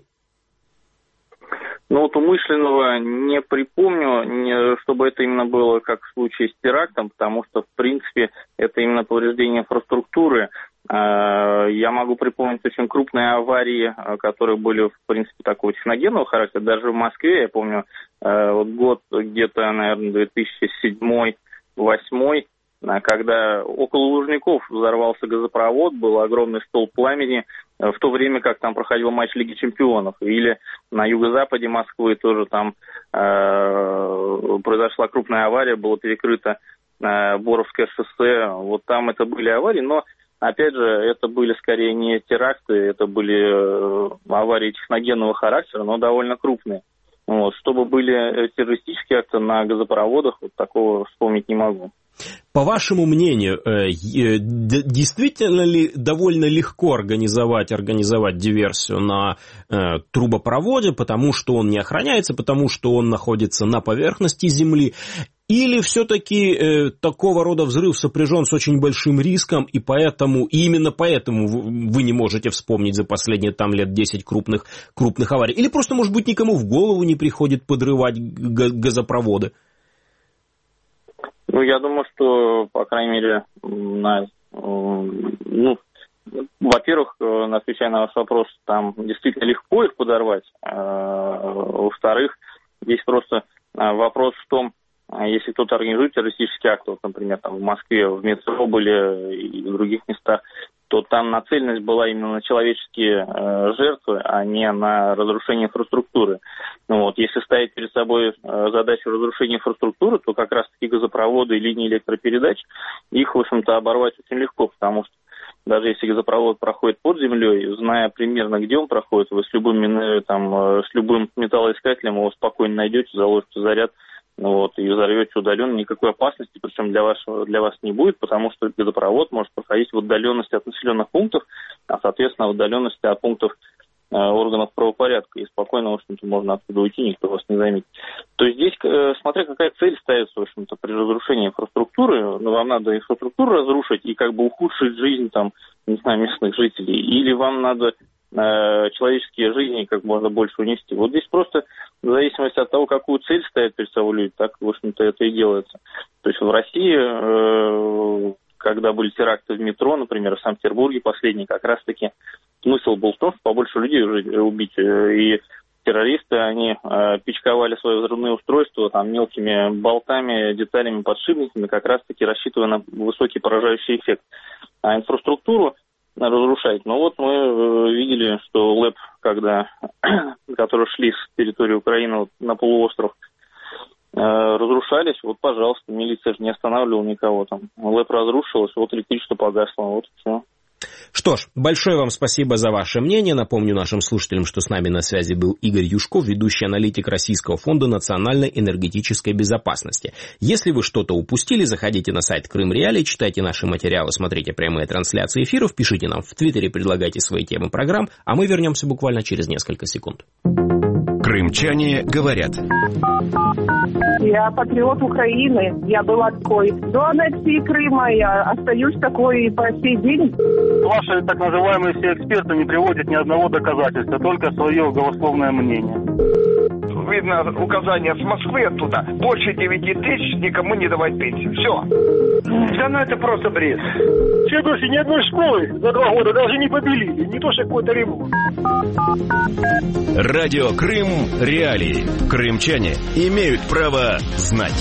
Ну вот умышленного не припомню, чтобы это именно было как в случае с терактом, потому что, в принципе, это именно повреждение инфраструктуры. Я могу припомнить очень крупные аварии, которые были, в принципе, такого техногенного характера. Даже в Москве, я помню, вот год где-то, наверное, 2007-2008, когда около Лужников взорвался газопровод, был огромный столб пламени, в то время как там проходил матч Лиги Чемпионов. Или на юго-западе Москвы тоже там произошла крупная авария, было перекрыто Боровское шоссе. Вот там это были аварии, но, опять же, это были скорее не теракты, это были аварии техногенного характера, но довольно крупные. Вот. Чтобы были террористические акты на газопроводах, вот такого вспомнить не могу. По вашему мнению, действительно ли довольно легко организовать диверсию на трубопроводе, потому что он не охраняется, потому что он находится на поверхности земли? Или все-таки такого рода взрыв сопряжен с очень большим риском, и именно поэтому вы не можете вспомнить за последние лет 10 крупных аварий? Или просто, может быть, никому в голову не приходит подрывать газопроводы? Я думаю, что, по крайней мере, во-первых, отвечая на ваш вопрос, там действительно легко их подорвать. Во-вторых, здесь просто вопрос в том, если кто-то организует террористический акт, вот, например, там в Москве, в метро были и в других местах, то там нацеленность была именно на человеческие жертвы, а не на разрушение инфраструктуры. Если ставить перед собой задачу разрушения инфраструктуры, то как раз-таки газопроводы и линии электропередач, их, в общем-то, оборвать очень легко, потому что даже если газопровод проходит под землей, зная примерно, где он проходит, вы с любым металлоискателем его спокойно найдете, заложите заряд, и взорвете удаленно, никакой опасности, причем для вас не будет, потому что газопровод может проходить в отдаленности от населенных пунктов, а, соответственно, в отдаленности от пунктов органов правопорядка, и спокойно, в общем-то, можно оттуда уйти, никто вас не заметит. То есть здесь, смотря какая цель ставится, в общем-то, при разрушении инфраструктуры, вам надо инфраструктуру разрушить и как бы ухудшить жизнь, местных жителей, или вам надо человеческие жизни как можно больше унести. Вот здесь просто в зависимости от того, какую цель ставят перед собой люди, так, в общем-то, это и делается. То есть в России, когда были теракты в метро, например, в Санкт-Петербурге последний, как раз-таки смысл был в том, что побольше людей убить. И террористы, они пичковали свои взрывные устройства мелкими болтами, деталями, подшипниками, как раз-таки рассчитывая на высокий поражающий эффект. А инфраструктуру разрушать. Мы видели, что ЛЭП, которые шли с территории Украины на полуостров, разрушались. Пожалуйста, милиция же не останавливала никого там. ЛЭП разрушилась, электричество погасло, все. Что ж, большое вам спасибо за ваше мнение. Напомню нашим слушателям, что с нами на связи был Игорь Юшков, ведущий аналитик Российского фонда национальной энергетической безопасности. Если вы что-то упустили, заходите на сайт Крым Реалии, читайте наши материалы, смотрите прямые трансляции эфиров, пишите нам в Твиттере, предлагайте свои темы программ, а мы вернемся буквально через несколько секунд. Крымчане говорят. Я патриот Украины. Я была такой до аннексии Крыма. Я остаюсь такой и по сей день. Ваши так называемые все эксперты не приводят ни одного доказательства, только свое голословное мнение. Видно указание с Москвы оттуда. Больше 9 тысяч никому не давать пенсию. Все. Да это просто бред. Все дочери ни одной школы за 2 года даже не побелили. Не то, что какой-то ремонт. Радио Крым Реалии. Крымчане имеют право знать.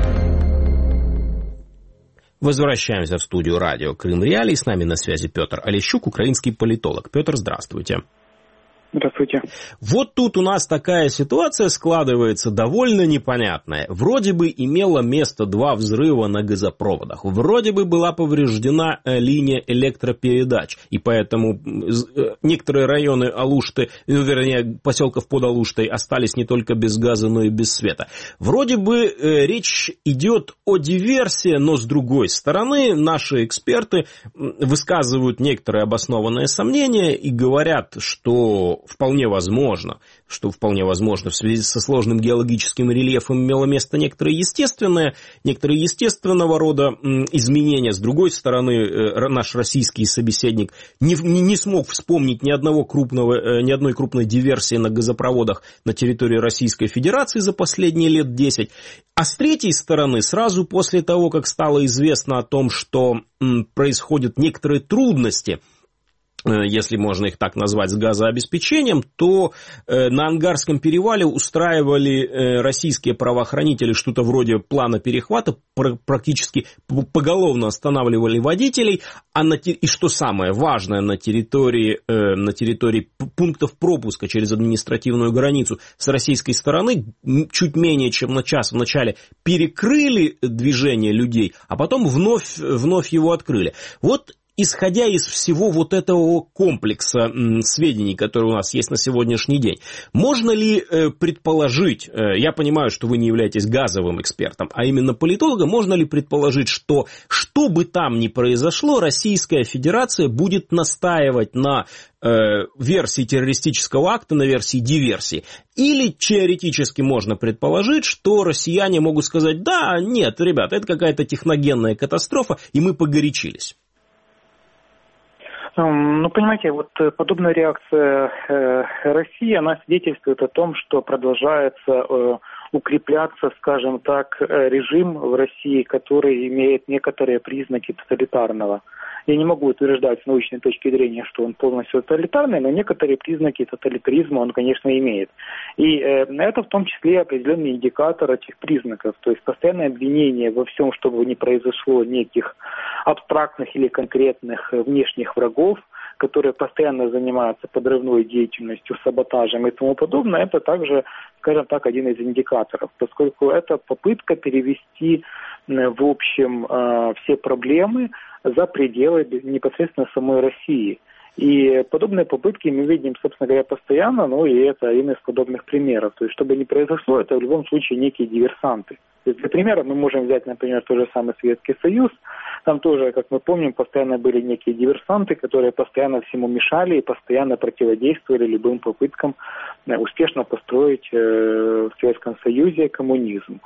Возвращаемся в студию радио Крым Реалии. С нами на связи Петр Олещук, украинский политолог. Петр, здравствуйте. Здравствуйте. Вот тут у нас такая ситуация складывается довольно непонятная. Вроде бы имело место 2 взрыва на газопроводах. Вроде бы была повреждена линия электропередач. И поэтому некоторые районы Алушты, поселков под Алуштой остались не только без газа, но и без света. Вроде бы речь идет о диверсии, но с другой стороны наши эксперты высказывают некоторые обоснованные сомнения и говорят, что вполне возможно в связи со сложным геологическим рельефом имело место некоторые естественного рода изменения. С другой стороны, наш российский собеседник не смог вспомнить ни одной крупной диверсии на газопроводах на территории Российской Федерации за последние лет 10. А с третьей стороны, сразу после того, как стало известно о том, что происходят некоторые трудности, если можно их так назвать, с газообеспечением, то на Ангарском перевале устраивали российские правоохранители что-то вроде плана перехвата, практически поголовно останавливали водителей, и что самое важное, на территории пунктов пропуска через административную границу с российской стороны чуть менее чем на час вначале перекрыли движение людей, а потом вновь его открыли. Вот, исходя из всего вот этого комплекса сведений, которые у нас есть на сегодняшний день, можно ли предположить, я понимаю, что вы не являетесь газовым экспертом, а именно политологом, можно ли предположить, что бы там ни произошло, Российская Федерация будет настаивать на версии террористического акта, на версии диверсии? Или теоретически можно предположить, что россияне могут сказать: да, нет, ребята, это какая-то техногенная катастрофа, и мы погорячились? Понимаете, вот подобная реакция России, она свидетельствует о том, что продолжается укрепляться, скажем так, режим в России, который имеет некоторые признаки тоталитарного. Я не могу утверждать с научной точки зрения, что он полностью тоталитарный, но некоторые признаки тоталитаризма он, конечно, имеет. И это в том числе определенный индикатор этих признаков. То есть постоянное обвинение во всем, чтобы не произошло неких абстрактных или конкретных внешних врагов, которые постоянно занимаются подрывной деятельностью, саботажем и тому подобное, это также, скажем так, один из индикаторов, поскольку это попытка перевести, в общем, все проблемы за пределы непосредственно самой России. И подобные попытки мы видим, собственно говоря, постоянно, и это один из подобных примеров. То есть, чтобы не произошло, это в любом случае некие диверсанты. То есть, для примера мы можем взять, например, тот же самый Советский Союз. Там тоже, как мы помним, постоянно были некие диверсанты, которые постоянно всему мешали и постоянно противодействовали любым попыткам успешно построить в Советском Союзе коммунизм.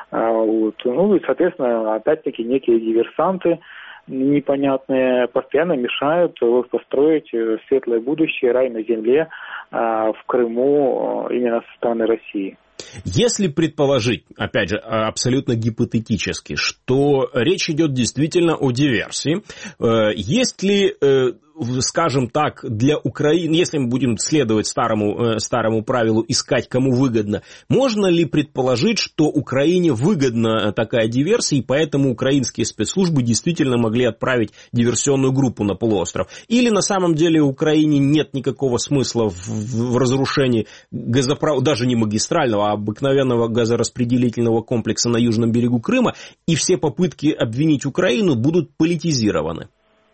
И, соответственно, опять-таки некие диверсанты непонятные постоянно мешают построить светлое будущее, рай на земле в Крыму именно со стороны России. Если предположить, опять же, абсолютно гипотетически, что речь идет действительно о диверсии, есть ли, скажем так, для Украины, если мы будем следовать старому правилу искать, кому выгодно, можно ли предположить, что Украине выгодна такая диверсия, и поэтому украинские спецслужбы действительно могли отправить диверсионную группу на полуостров? Или на самом деле Украине нет никакого смысла в разрушении газопровода, даже не магистрального, а обыкновенного газораспределительного комплекса на южном берегу Крыма, и все попытки обвинить Украину будут политизированы?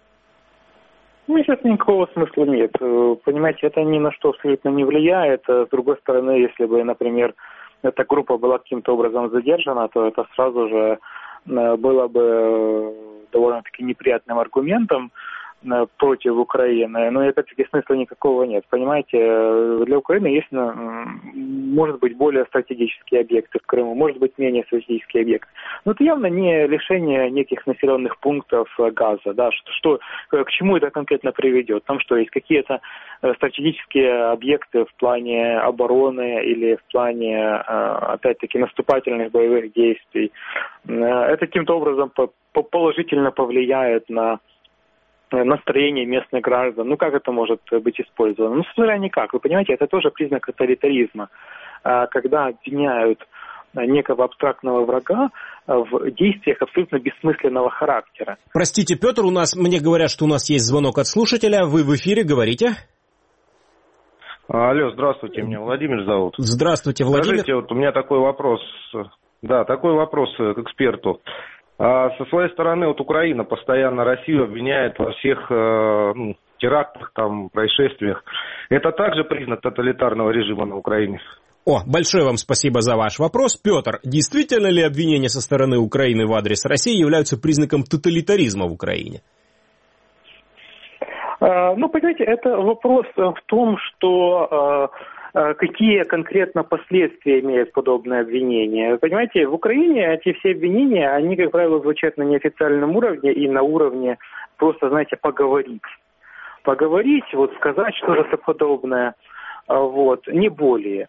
Сейчас никакого смысла нет. Понимаете, это ни на что абсолютно не влияет. С другой стороны, если бы, например, эта группа была каким-то образом задержана, то это сразу же было бы довольно-таки неприятным аргументом против Украины, но опять-таки смысла никакого нет. Понимаете, для Украины есть, может быть, более стратегические объекты в Крыму, может быть, менее стратегические объекты. Но это явно не лишение неких населенных пунктов газа, да, к чему это конкретно приведет. Там что, есть какие-то стратегические объекты в плане обороны или в плане, опять-таки, наступательных боевых действий. Это каким-то образом положительно повлияет на настроение местных граждан. Как это может быть использовано? Смотря никак. Вы понимаете, это тоже признак тоталитаризма. Когда обвиняют некого абстрактного врага в действиях абсолютно бессмысленного характера. Простите, Петр, мне говорят, что у нас есть звонок от слушателя. Вы в эфире, говорите. Алло, здравствуйте, меня Владимир зовут. Здравствуйте, Владимир. Скажите, у меня такой вопрос. Да, такой вопрос к эксперту. Со своей стороны, Украина постоянно Россию обвиняет во всех терактах, происшествиях. Это также признак тоталитарного режима на Украине? Большое вам спасибо за ваш вопрос. Петр, действительно ли обвинения со стороны Украины в адрес России являются признаком тоталитаризма в Украине? Понимаете, это вопрос в том, что какие конкретно последствия имеют подобное обвинение. Понимаете, в Украине эти все обвинения, они, как правило, звучат на неофициальном уровне и на уровне просто, поговорить. Поговорить, сказать что-то подобное, не более.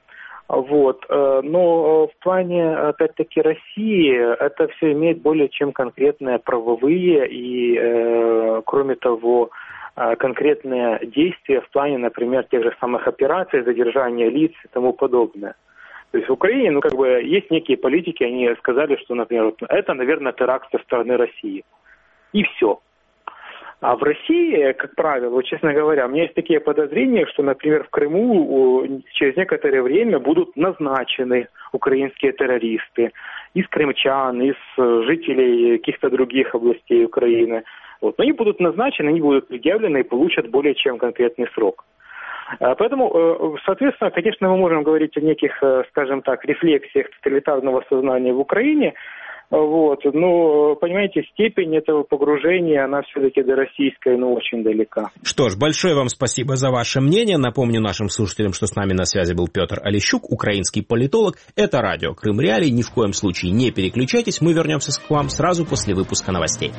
Но в плане, опять-таки, России это все имеет более чем конкретные правовые и, кроме того, конкретные действия в плане, например, тех же самых операций, задержания лиц и тому подобное. То есть в Украине, есть некие политики, они сказали, что, например, это, наверное, теракт со стороны России. И все. А в России, как правило, честно говоря, у меня есть такие подозрения, что, например, в Крыму через некоторое время будут назначены украинские террористы из крымчан, из жителей каких-то других областей Украины. Но они будут назначены, они будут предъявлены и получат более чем конкретный срок. Поэтому, соответственно, конечно, мы можем говорить о неких, скажем так, рефлексиях тоталитарного сознания в Украине, но, понимаете, степень этого погружения, она все-таки до российской, очень далека. Что ж, большое вам спасибо за ваше мнение. Напомню нашим слушателям, что с нами на связи был Петр Олещук, украинский политолог. Это радио Крым Реалии. Ни в коем случае не переключайтесь. Мы вернемся к вам сразу после выпуска новостей.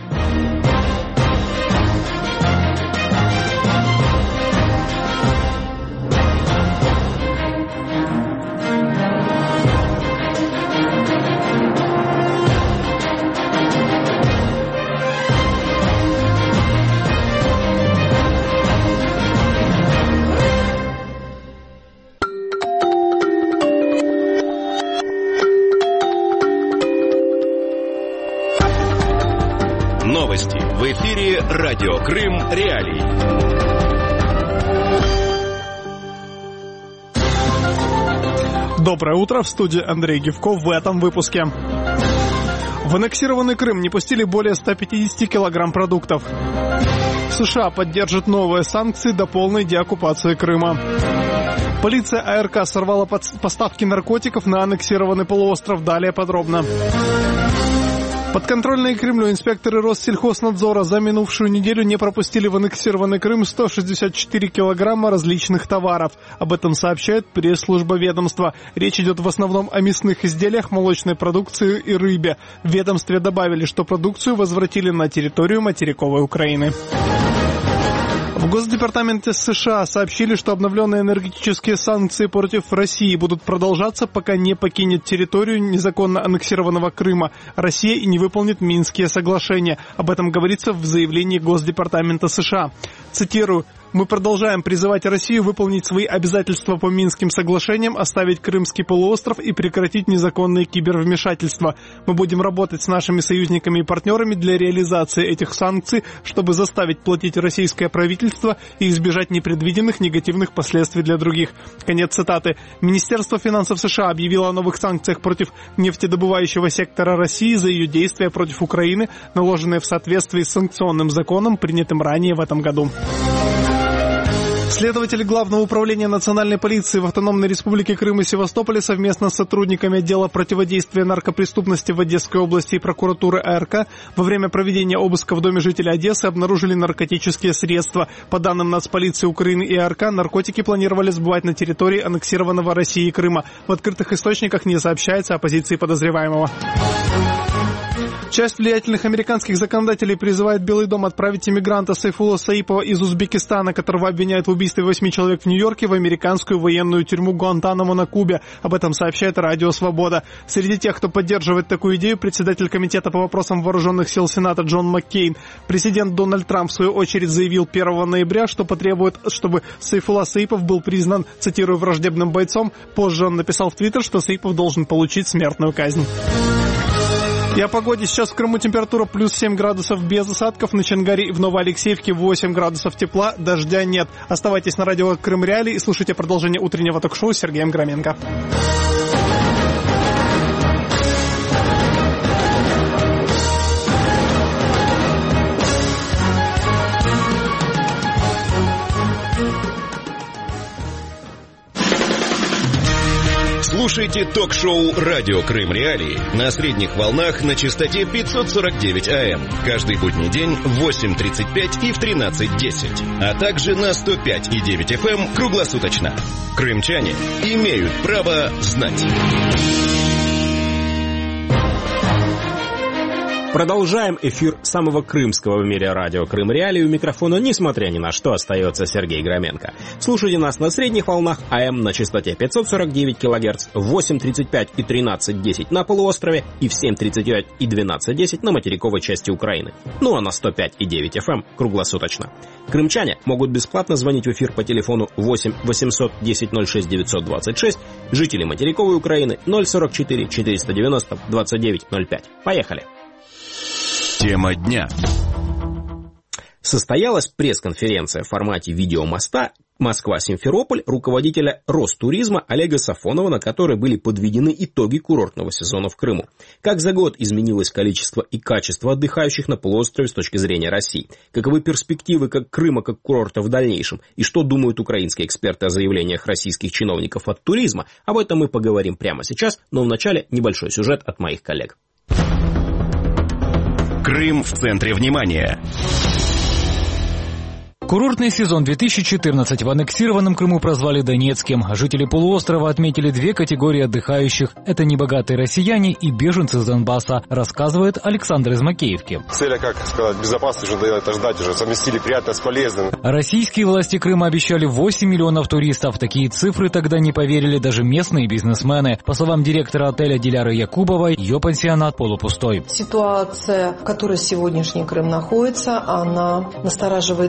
В эфире Радио Крым Реалии. Доброе утро, в студии Андрей Гивков в этом выпуске. В аннексированный Крым не пустили более 150 килограмм продуктов. США поддержит новые санкции до полной деоккупации Крыма. Полиция АРК сорвала поставки наркотиков на аннексированный полуостров. Далее подробно. Подконтрольные Кремлю инспекторы Россельхознадзора за минувшую неделю не пропустили в аннексированный Крым 164 килограмма различных товаров. Об этом сообщает пресс-служба ведомства. Речь идет в основном о мясных изделиях, молочной продукции и рыбе. В ведомстве добавили, что продукцию возвратили на территорию материковой Украины. В Госдепартаменте США сообщили, что обновленные энергетические санкции против России будут продолжаться, пока не покинет территорию незаконно аннексированного Крыма Россия и не выполнит Минские соглашения. Об этом говорится в заявлении Госдепартамента США. Цитирую. «Мы продолжаем призывать Россию выполнить свои обязательства по Минским соглашениям, оставить Крымский полуостров и прекратить незаконные кибервмешательства. Мы будем работать с нашими союзниками и партнерами для реализации этих санкций, чтобы заставить платить российское правительство и избежать непредвиденных негативных последствий для других». Конец цитаты. Министерство финансов США объявило о новых санкциях против нефтедобывающего сектора России за ее действия против Украины, наложенные в соответствии с санкционным законом, принятым ранее в этом году. Следователи Главного управления национальной полиции в Автономной Республике Крым и Севастополе совместно с сотрудниками отдела противодействия наркопреступности в Одесской области и прокуратуры АРК во время проведения обыска в доме жителя Одессы обнаружили наркотические средства. По данным Нацполиции Украины и АРК, наркотики планировали сбывать на территории аннексированного Россией Крыма. В открытых источниках не сообщается о позиции подозреваемого. Часть влиятельных американских законодателей призывает Белый дом отправить иммигранта Сайфулла Саипова из Узбекистана, которого обвиняют в убийстве 8 человек в Нью-Йорке, в американскую военную тюрьму Гуантанамо на Кубе. Об этом сообщает Радио Свобода. Среди тех, кто поддерживает такую идею, председатель комитета по вопросам вооруженных сил Сената Джон Маккейн. Президент Дональд Трамп, в свою очередь, заявил 1 ноября, что потребует, чтобы Сайфулла Саипов был признан, цитирую, враждебным бойцом. Позже он написал в Твиттер, что Саипов должен получить смертную казнь. И о погоде. Сейчас в Крыму температура плюс 7 градусов без осадков. На Чангаре и в Новоалексеевке 8 градусов тепла. Дождя нет. Оставайтесь на радио Крым Реалии и слушайте продолжение утреннего ток-шоу с Сергеем Громенко. Слушайте ток-шоу «Радио Крым Реалии» на средних волнах на частоте 549 АМ. Каждый будний день в 8:35 и в 13:10. А также на 105,9 FM круглосуточно. Крымчане имеют право знать. Продолжаем эфир самого крымского в мире радио Крым Реалии. У микрофона, несмотря ни на что, остается Сергей Громенко. Слушайте нас на средних волнах АМ на частоте 549 кГц, в 8:35 и 13:10 на полуострове и в 7:39 и 12:10 на материковой части Украины. Ну а на 105,9 FM круглосуточно. Крымчане могут бесплатно звонить в эфир по телефону 8 800 10 06 926, жители материковой Украины 044 490 29 05. Поехали! Тема дня. Состоялась пресс-конференция в формате видеомоста Москва-Симферополь руководителя Ростуризма Олега Сафонова, на которой были подведены итоги курортного сезона в Крыму. Как за год изменилось количество и качество отдыхающих на полуострове с точки зрения России? Каковы перспективы как Крыма, как курорта в дальнейшем? И что думают украинские эксперты о заявлениях российских чиновников от туризма? Об этом мы поговорим прямо сейчас, но вначале небольшой сюжет от моих коллег. Крым в центре внимания. Курортный сезон 2014 в аннексированном Крыму прозвали Донецким. Жители полуострова отметили две категории отдыхающих. Это небогатые россияне и беженцы с Донбасса, рассказывает Александр из Макеевки. Цель, как сказать, безопасность уже это ждать уже, совместили приятное с полезным. Российские власти Крыма обещали 8 миллионов туристов. Такие цифры тогда не поверили даже местные бизнесмены. По словам директора отеля Диляры Якубовой, ее пансионат полупустой. Ситуация, в которой сегодняшний Крым находится, она настораживает многих.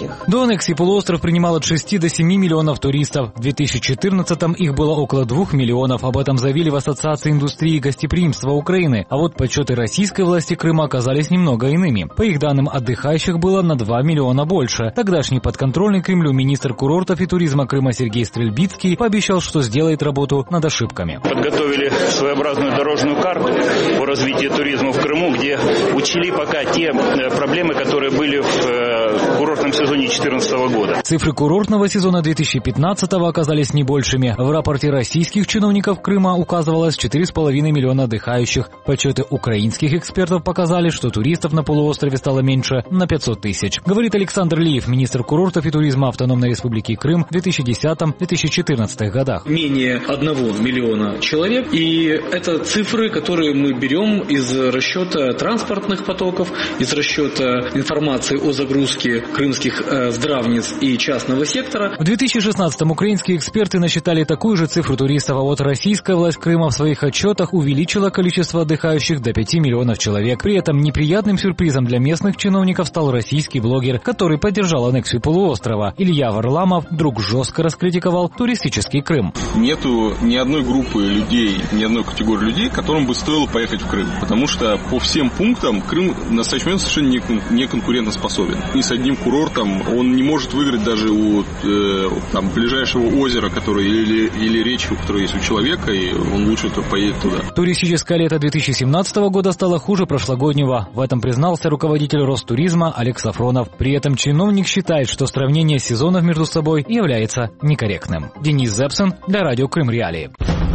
данных. До аннексии полуостров принимал от 6 до 7 миллионов туристов. В 2014-м их было около 2 миллионов. Об этом заявили в Ассоциации индустрии гостеприимства Украины. А вот подсчеты российской власти Крыма оказались немного иными. По их данным, отдыхающих было на 2 миллиона больше. Тогдашний подконтрольный Кремлю министр курортов и туризма Крыма Сергей Стрельбицкий пообещал, что сделает работу над ошибками. Подготовили своеобразную дорожную карту по развитию туризма в Крыму, где учли пока те проблемы, которые были в курортном сезоне 2014 года. Цифры курортного сезона 2015 оказались не большими. В рапорте российских чиновников Крыма указывалось 4,5 миллиона отдыхающих. Подсчеты украинских экспертов показали, что туристов на полуострове стало меньше на 500 тысяч. Говорит Александр Лиев, министр курортов и туризма Автономной Республики Крым в 2010-2014 годах. Менее 1 миллиона человек, и это цифры, которые мы берем из расчета транспортных потоков, из расчета информации о загрузке крымских здравниц и частного сектора. В 2016-м украинские эксперты насчитали такую же цифру туристов, а вот российская власть Крыма в своих отчетах увеличила количество отдыхающих до 5 миллионов человек. При этом неприятным сюрпризом для местных чиновников стал российский блогер, который поддержал аннексию полуострова. Илья Варламов вдруг жестко раскритиковал туристический Крым. Нету ни одной группы людей, ни одной категории людей, которым бы стоило поехать в Крым. Потому что по всем пунктам Крым в настоящий момент совершенно не конкурентоспособен. Ни с одним курортом он не может выиграть даже у ближайшего озера, или речки, которая есть у человека, и он лучше поедет туда. Туристическое лето 2017 года стало хуже прошлогоднего. В этом признался руководитель Ростуризма Олег Сафронов. При этом чиновник считает, что сравнение сезонов между собой является некорректным. Денис Зепсен для радио Крым Реалии.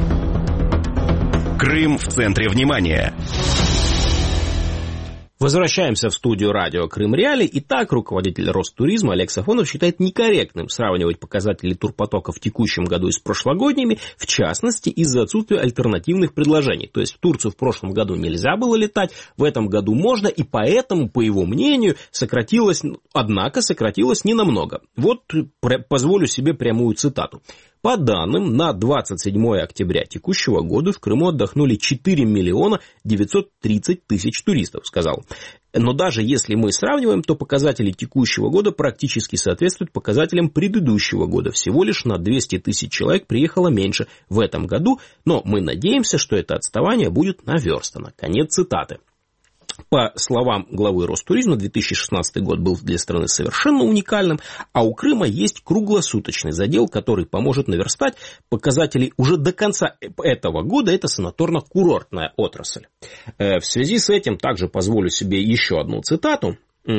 Крым в центре внимания. Возвращаемся в студию радио Крым Реалии. Итак, руководитель Ростуризма Олег Сафонов считает некорректным сравнивать показатели турпотока в текущем году с прошлогодними, в частности, из-за отсутствия альтернативных предложений. То есть в Турцию в прошлом году нельзя было летать, в этом году можно, и поэтому, по его мнению, сократилось ненамного. Вот позволю себе прямую цитату. По данным, на 27 октября текущего года в Крыму отдохнули 4 миллиона 930 тысяч туристов, сказал. Но даже если мы сравниваем, то показатели текущего года практически соответствуют показателям предыдущего года. Всего лишь на 200 тысяч человек приехало меньше в этом году, но мы надеемся, что это отставание будет наверстано. Конец цитаты. По словам главы Ростуризма, 2016 год был для страны совершенно уникальным, а у Крыма есть круглосуточный задел, который поможет наверстать показатели уже до конца этого года. Это санаторно-курортная отрасль. В связи с этим также позволю себе еще одну цитату.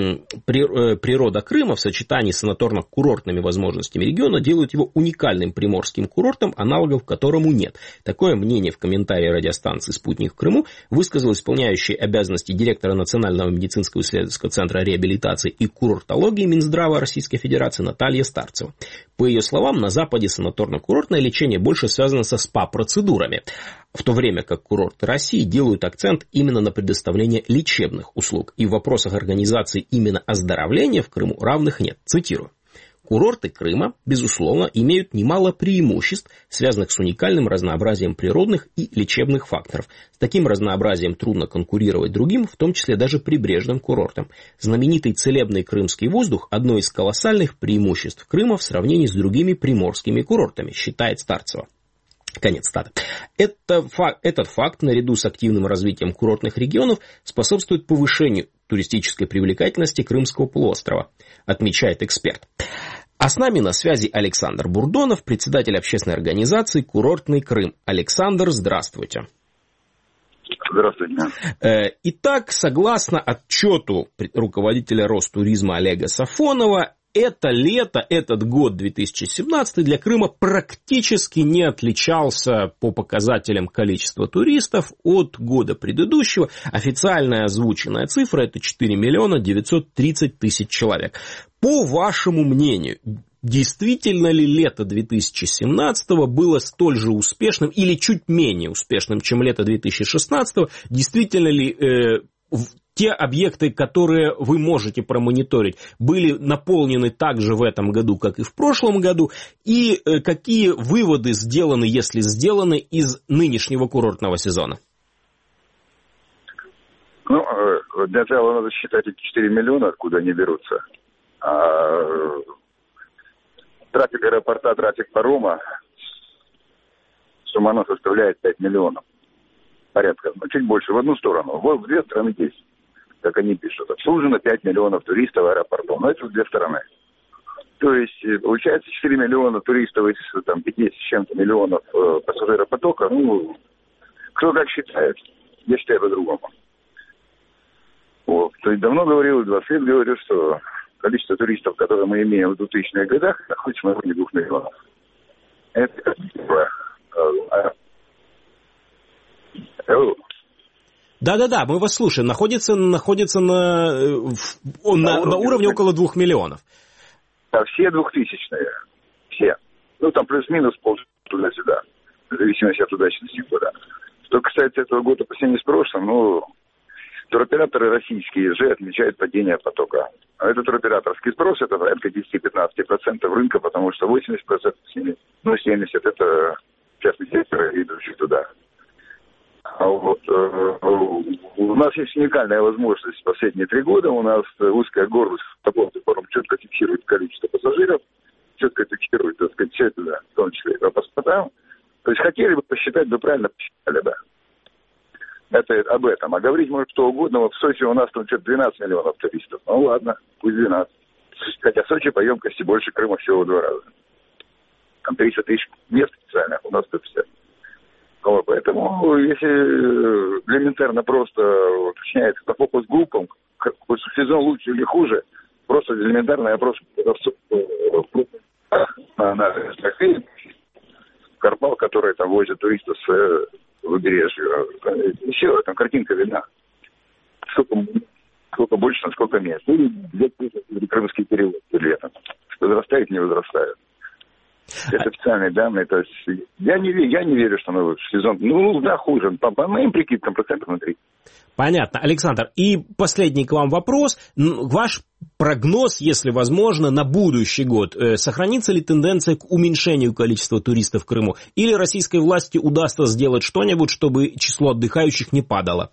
Природа Крыма в сочетании с санаторно-курортными возможностями региона делают его уникальным приморским курортом, аналогов которому нет. Такое мнение в комментарии радиостанции «Спутник» в Крыму высказал исполняющий обязанности директора Национального медицинского исследовательского центра реабилитации и курортологии Минздрава Российской Федерации Наталья Старцева. По ее словам, на Западе санаторно-курортное лечение больше связано со СПА-процедурами, в то время как курорты России делают акцент именно на предоставлении лечебных услуг. И в вопросах организации именно оздоровления в Крыму равных нет. Цитирую. Курорты Крыма, безусловно, имеют немало преимуществ, связанных с уникальным разнообразием природных и лечебных факторов. С таким разнообразием трудно конкурировать другим, в том числе даже прибрежным курортам. Знаменитый целебный крымский воздух – одно из колоссальных преимуществ Крыма в сравнении с другими приморскими курортами, считает Старцева. Конец цитаты. Этот факт, наряду с активным развитием курортных регионов, способствует повышению туристической привлекательности Крымского полуострова, отмечает эксперт. А с нами на связи Александр Бурдонов, председатель общественной организации «Курортный Крым». Александр, здравствуйте. Здравствуйте. Итак, согласно отчету руководителя Ростуризма Олега Сафонова, это лето, этот год 2017 для Крыма практически не отличался по показателям количества туристов от года предыдущего. Официальная озвученная цифра – это 4 миллиона 930 тысяч человек. По вашему мнению, действительно ли лето 2017 было столь же успешным или чуть менее успешным, чем лето 2016? Действительно ли те объекты, которые вы можете промониторить, были наполнены так же в этом году, как и в прошлом году? И какие выводы сделаны, если сделаны, из нынешнего курортного сезона? Ну, для начала надо считать эти 4 миллиона, откуда они берутся. Трафик аэропорта, трафик парома, суммарно составляет 5 миллионов. Порядка, чуть больше в одну сторону. Вот в две стороны есть, как они пишут. Обслужено 5 миллионов туристов аэропортом. Но это в две стороны. То есть, получается, 4 миллиона туристов из там, 50 с чем-то миллионов пассажиропотока. Ну, кто как считает. Я считаю по-другому. Вот. То есть, давно говорил, 20 лет говорю, что количество туристов, которые мы имеем в 2000-х годах, находится на уровне 2 миллионов. Это как бы... Да, мы вас слушаем. Находится на уровне около 2 миллионов. Да, все 2000-е. Все. Ну, там плюс-минус туда-сюда. В зависимости от удачности года. Что касается этого года по сравнению с прошлым, ну, туроператоры российские же отмечают падение потока. А этот туроператорский спрос, это порядка 10-15% рынка, потому что 80%, ну, 70% это частные секторы, идущие туда. А вот у нас есть уникальная возможность в последние 3 года. У нас узкая горло четко фиксирует количество пассажиров, четко фиксирует, так сказать, все это, да, в том числе и по паспортам. То есть хотели бы посчитать, бы правильно посчитали, да. Это об этом. А говорить может что угодно. Вот в Сочи у нас там что-то 12 миллионов туристов. Ну ладно, пусть 12. Хотя в Сочи по емкости больше Крыма всего в 2 раза. Там 300 тысяч мест специальных, у нас 150. Вот, поэтому, если элементарно просто уточняется по фокус-группам, сезон лучше или хуже, просто элементарный вопрос на Карпал, который там возит туристов с побережья. И все, там картинка видна. Сколько больше, насколько меньше. Или крымский период летом. Возрастает, не возрастает. Это официальные данные, то есть я не верю, что мы в сезон, ну да, хуже, по моим прикидкам, процентов на 3. Понятно. Александр, и последний к вам вопрос. Ваш прогноз, если возможно, на будущий год, сохранится ли тенденция к уменьшению количества туристов в Крыму? Или российской власти удастся сделать что-нибудь, чтобы число отдыхающих не падало?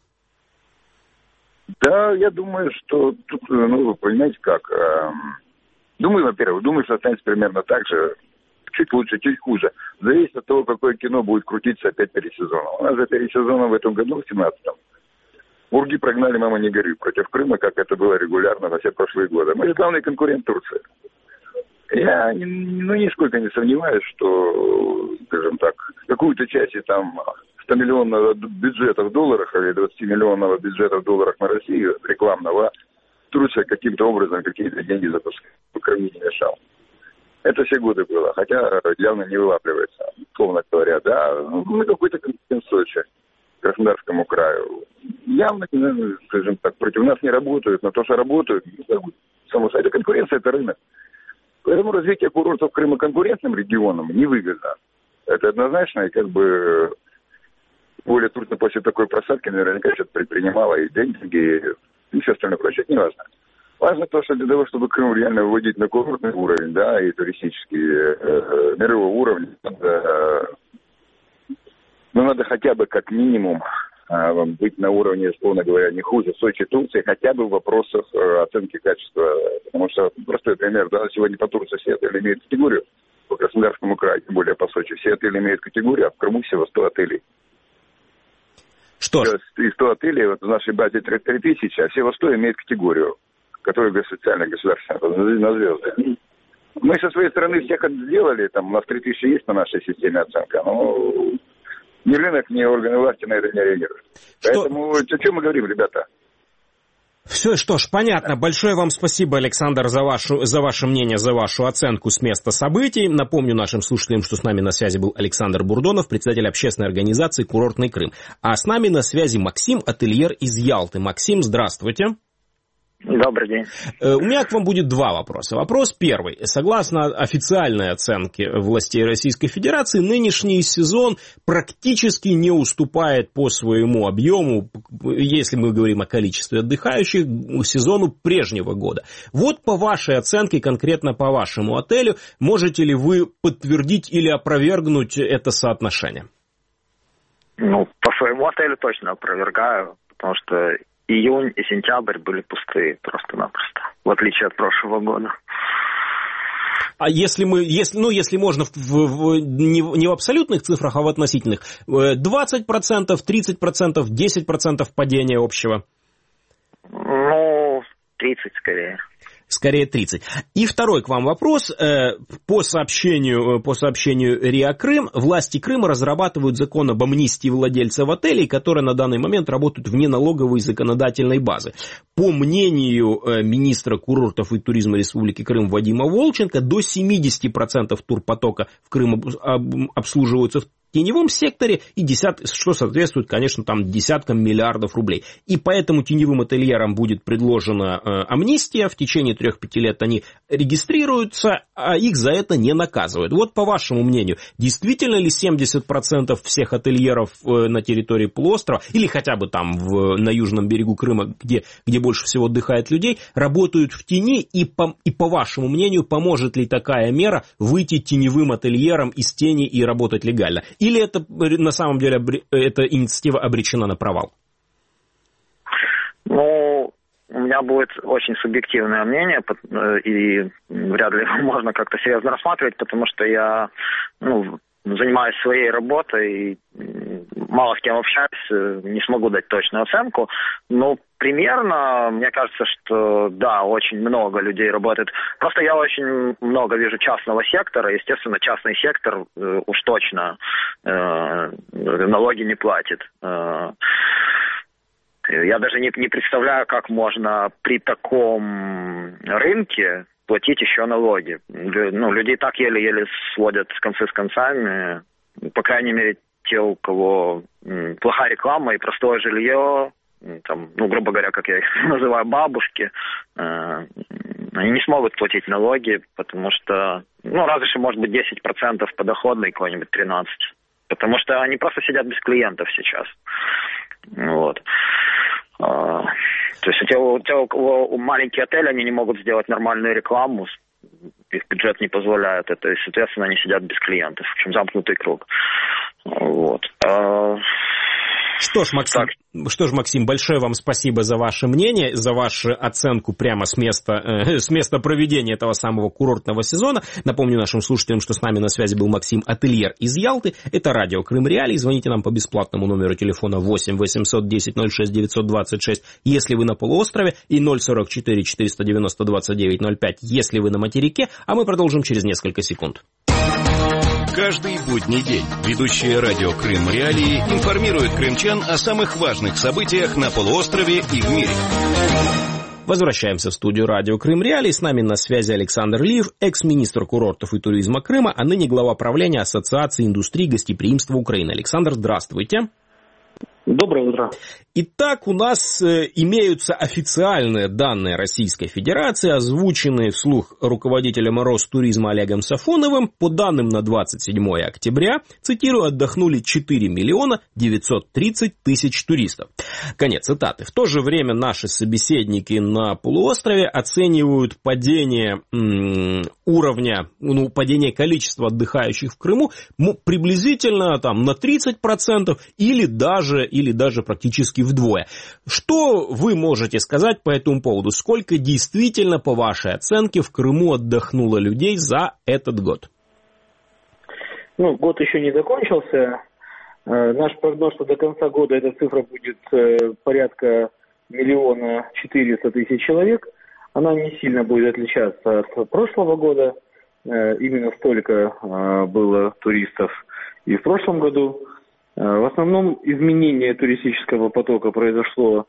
Да, я думаю, что тут, ну, вы понимаете как, думаю, что останется примерно так же, чуть лучше, чуть хуже. Зависит от того, какое кино будет крутиться опять перед сезоном. У нас же перед сезоном в этом году, в 17-м, Урги прогнали «Мама, не горюй» против Крыма, как это было регулярно во все прошлые годы. Мы же главный конкурент Турции. Я нисколько не сомневаюсь, что, скажем так, какую-то часть там 100-миллионного бюджета в долларах или 20-миллионного бюджета в долларах на Россию рекламного, Турция каким-то образом какие-то деньги запускает. Крым не мешал. Это все годы было, хотя явно не вылапливается, словно говоря, да, мы какой-то конкурент Сочи, Краснодарскому краю. Явно, скажем так, против нас не работают, но то, что работают, само собой, конкуренция – это рынок. Поэтому развитие курортов Крыма конкурентным регионом невыгодно. Это однозначно, и как бы более трудно после такой просадки наверняка что-то предпринимало, и деньги, и все остальное прочее, это не важно. Важно то, что для того, чтобы Крым реально выводить на курортный уровень, да, и туристический, мирового уровня, надо хотя бы как минимум быть на уровне, условно говоря, не хуже Сочи, Турции, хотя бы в вопросах оценки качества. Потому что, простой пример, да, сегодня по Турции все отели имеют категорию, по Краснодарскому краю, тем более по Сочи, все отели имеют категорию, а в Крыму всего 100 отелей. Что ж. И 100 отелей, вот в нашей базе 3000, а всего 100 имеют категорию, которая социальная, государственная, на звезды. Мы со своей стороны всех сделали, там у нас 3000 есть по нашей системе оценка, но ни рынок, ни органы власти на это не реагируют. Поэтому о чем мы говорим, ребята? Все, что ж, понятно. Большое вам спасибо, Александр, за ваше мнение, за вашу оценку с места событий. Напомню нашим слушателям, что с нами на связи был Александр Бурдонов, председатель общественной организации «Курортный Крым». А с нами на связи Максим, ательер из Ялты. Максим, здравствуйте. Добрый день. У меня к вам будет 2 вопроса. Вопрос первый. Согласно официальной оценке властей Российской Федерации, нынешний сезон практически не уступает по своему объему, если мы говорим о количестве отдыхающих, сезону прежнего года. Вот по вашей оценке, конкретно по вашему отелю, можете ли вы подтвердить или опровергнуть это соотношение? Ну, по своему отелю точно опровергаю, потому что июнь и сентябрь были пустые просто-напросто, в отличие от прошлого года. А если можно не в абсолютных цифрах, а в относительных, 20%, 30%, 10% падения общего? 30 скорее. Скорее 30. И второй к вам вопрос. По сообщению РИА Крым, власти Крыма разрабатывают закон об амнистии владельцев отелей, которые на данный момент работают вне налоговой законодательной базы. По мнению министра курортов и туризма Республики Крым Вадима Волченко, до 70% турпотока в Крым обслуживаются в теневом секторе, что соответствует, конечно, там десяткам миллиардов рублей. И поэтому теневым ательерам будет предложена амнистия, в течение 3-5 лет они регистрируются, а их за это не наказывают. Вот по вашему мнению, действительно ли 70% всех ательеров на территории полуострова, или хотя бы там на южном берегу Крыма, где больше всего отдыхает людей, работают в тени, и по вашему мнению, поможет ли такая мера выйти теневым ательерам из тени и работать легально? Или это на самом деле эта инициатива обречена на провал? У меня будет очень субъективное мнение, и вряд ли можно как-то серьезно рассматривать, потому что я занимаюсь своей работой, и мало с кем общаюсь, не смогу дать точную оценку, но примерно, мне кажется, что да, очень много людей работает. Просто я очень много вижу частного сектора, естественно, частный сектор уж точно налоги не платит. Я даже не представляю, как можно при таком рынке платить еще налоги. Люди так еле-еле сводят концы с концами. По крайней мере, те, у кого плохая реклама и простое жилье, грубо говоря, как я их называю, бабушки, они не смогут платить налоги, потому что, разве что, может быть, 10% подоходный какой-нибудь, 13%. Потому что они просто сидят без клиентов сейчас. Вот. То есть у кого маленькие отели, они не могут сделать нормальную рекламу, их бюджет не позволяет это, и, соответственно, они сидят без клиентов. В общем, замкнутый круг. Вот. Что ж, Максим, большое вам спасибо за ваше мнение, за вашу оценку прямо с места проведения этого самого курортного сезона. Напомню нашим слушателям, что с нами на связи был Максим Ательер из Ялты. Это радио Крым Реалии. Звоните нам по бесплатному номеру телефона 8 810 06 926, если вы на полуострове, и 044 490 29 05, если вы на материке. А мы продолжим через несколько секунд. Каждый будний день ведущие радио Крым Реалии информируют крымчан о самых важных событиях на полуострове и в мире. Возвращаемся в студию радио Крым Реалии. С нами на связи Александр Лиев, экс-министр курортов и туризма Крыма, а ныне глава правления Ассоциации индустрии гостеприимства Украины. Александр, здравствуйте. Доброе утро. Итак, у нас имеются официальные данные Российской Федерации, озвученные вслух руководителем Ростуризма Олегом Сафоновым. По данным на 27 октября, цитирую, отдохнули 4 миллиона 930 тысяч туристов. Конец цитаты. В то же время наши собеседники на полуострове оценивают падение уровня, падение количества отдыхающих в Крыму приблизительно на 30% или даже практически вдвое. Что вы можете сказать по этому поводу? Сколько действительно, по вашей оценке, в Крыму отдохнуло людей за этот год? Год еще не закончился. Наш прогноз, что до конца года эта цифра будет порядка 1 400 000 человек. Она не сильно будет отличаться от прошлого года. Именно столько было туристов и в прошлом году. В основном изменение туристического потока произошло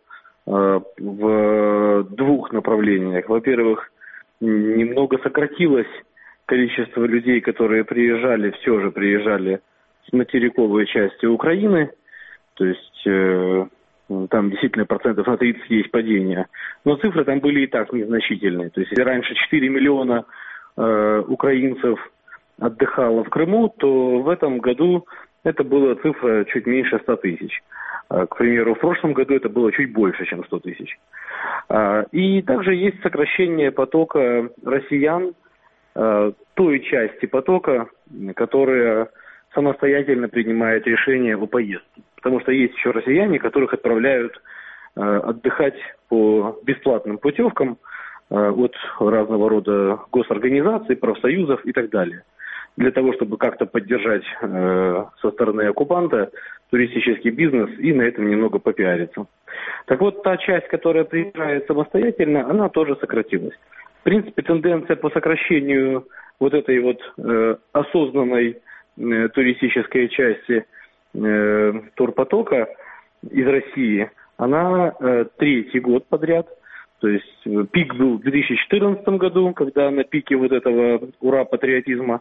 в двух направлениях. Во-первых, немного сократилось количество людей, которые все же приезжали с материковой части Украины. То есть там действительно процентов на 30 есть падение. Но цифры там были и так незначительные. То есть если раньше 4 миллиона украинцев отдыхало в Крыму, то в этом году это была цифра чуть меньше 100 тысяч. К примеру, в прошлом году это было чуть больше, чем 100 тысяч. И также есть сокращение потока россиян, той части потока, которая самостоятельно принимает решение о поездке. Потому что есть еще россияне, которых отправляют отдыхать по бесплатным путевкам от разного рода госорганизаций, профсоюзов и так далее. Для того, чтобы как-то поддержать со стороны оккупанта туристический бизнес и на этом немного попиариться. Так вот, та часть, которая приезжает самостоятельно, она тоже сократилась. В принципе, тенденция по сокращению вот этой вот осознанной туристической части турпотока из России, она третий год подряд. То есть пик был в 2014 году, когда на пике вот этого ура-патриотизма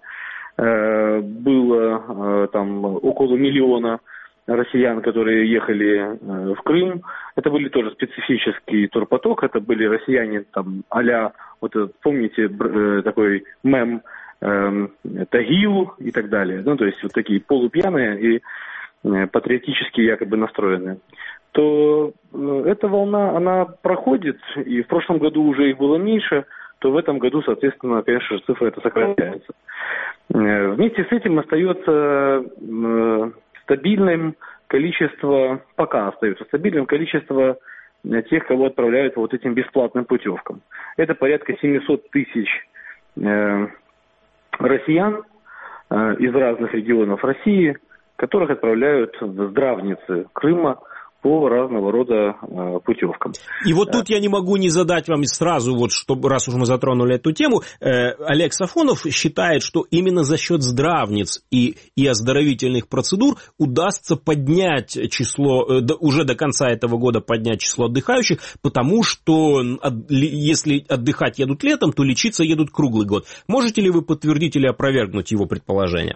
было там около миллиона россиян, которые ехали в Крым. Это были тоже специфический турпоток, это были россияне там а-ля, вот помните такой мем Тагил и так далее. Ну, то есть вот такие полупьяные и патриотически якобы настроенные. То эта волна, она проходит, и в прошлом году уже их было меньше, то в этом году, соответственно, конечно же, цифра эта сокращается. Вместе с этим остается стабильным количество, пока остается стабильным количество тех, кого отправляют по вот этим бесплатным путевкам. Это порядка 700 тысяч россиян из разных регионов России, которых отправляют в здравницы Крыма по разного рода путевкам. И вот тут я не могу не задать вам сразу, вот, чтобы, раз уж мы затронули эту тему, Олег Сафонов считает, что именно за счет здравниц и оздоровительных процедур удастся поднять число, уже до конца этого года поднять число отдыхающих, потому что если отдыхать едут летом, то лечиться едут круглый год. Можете ли вы подтвердить или опровергнуть его предположение?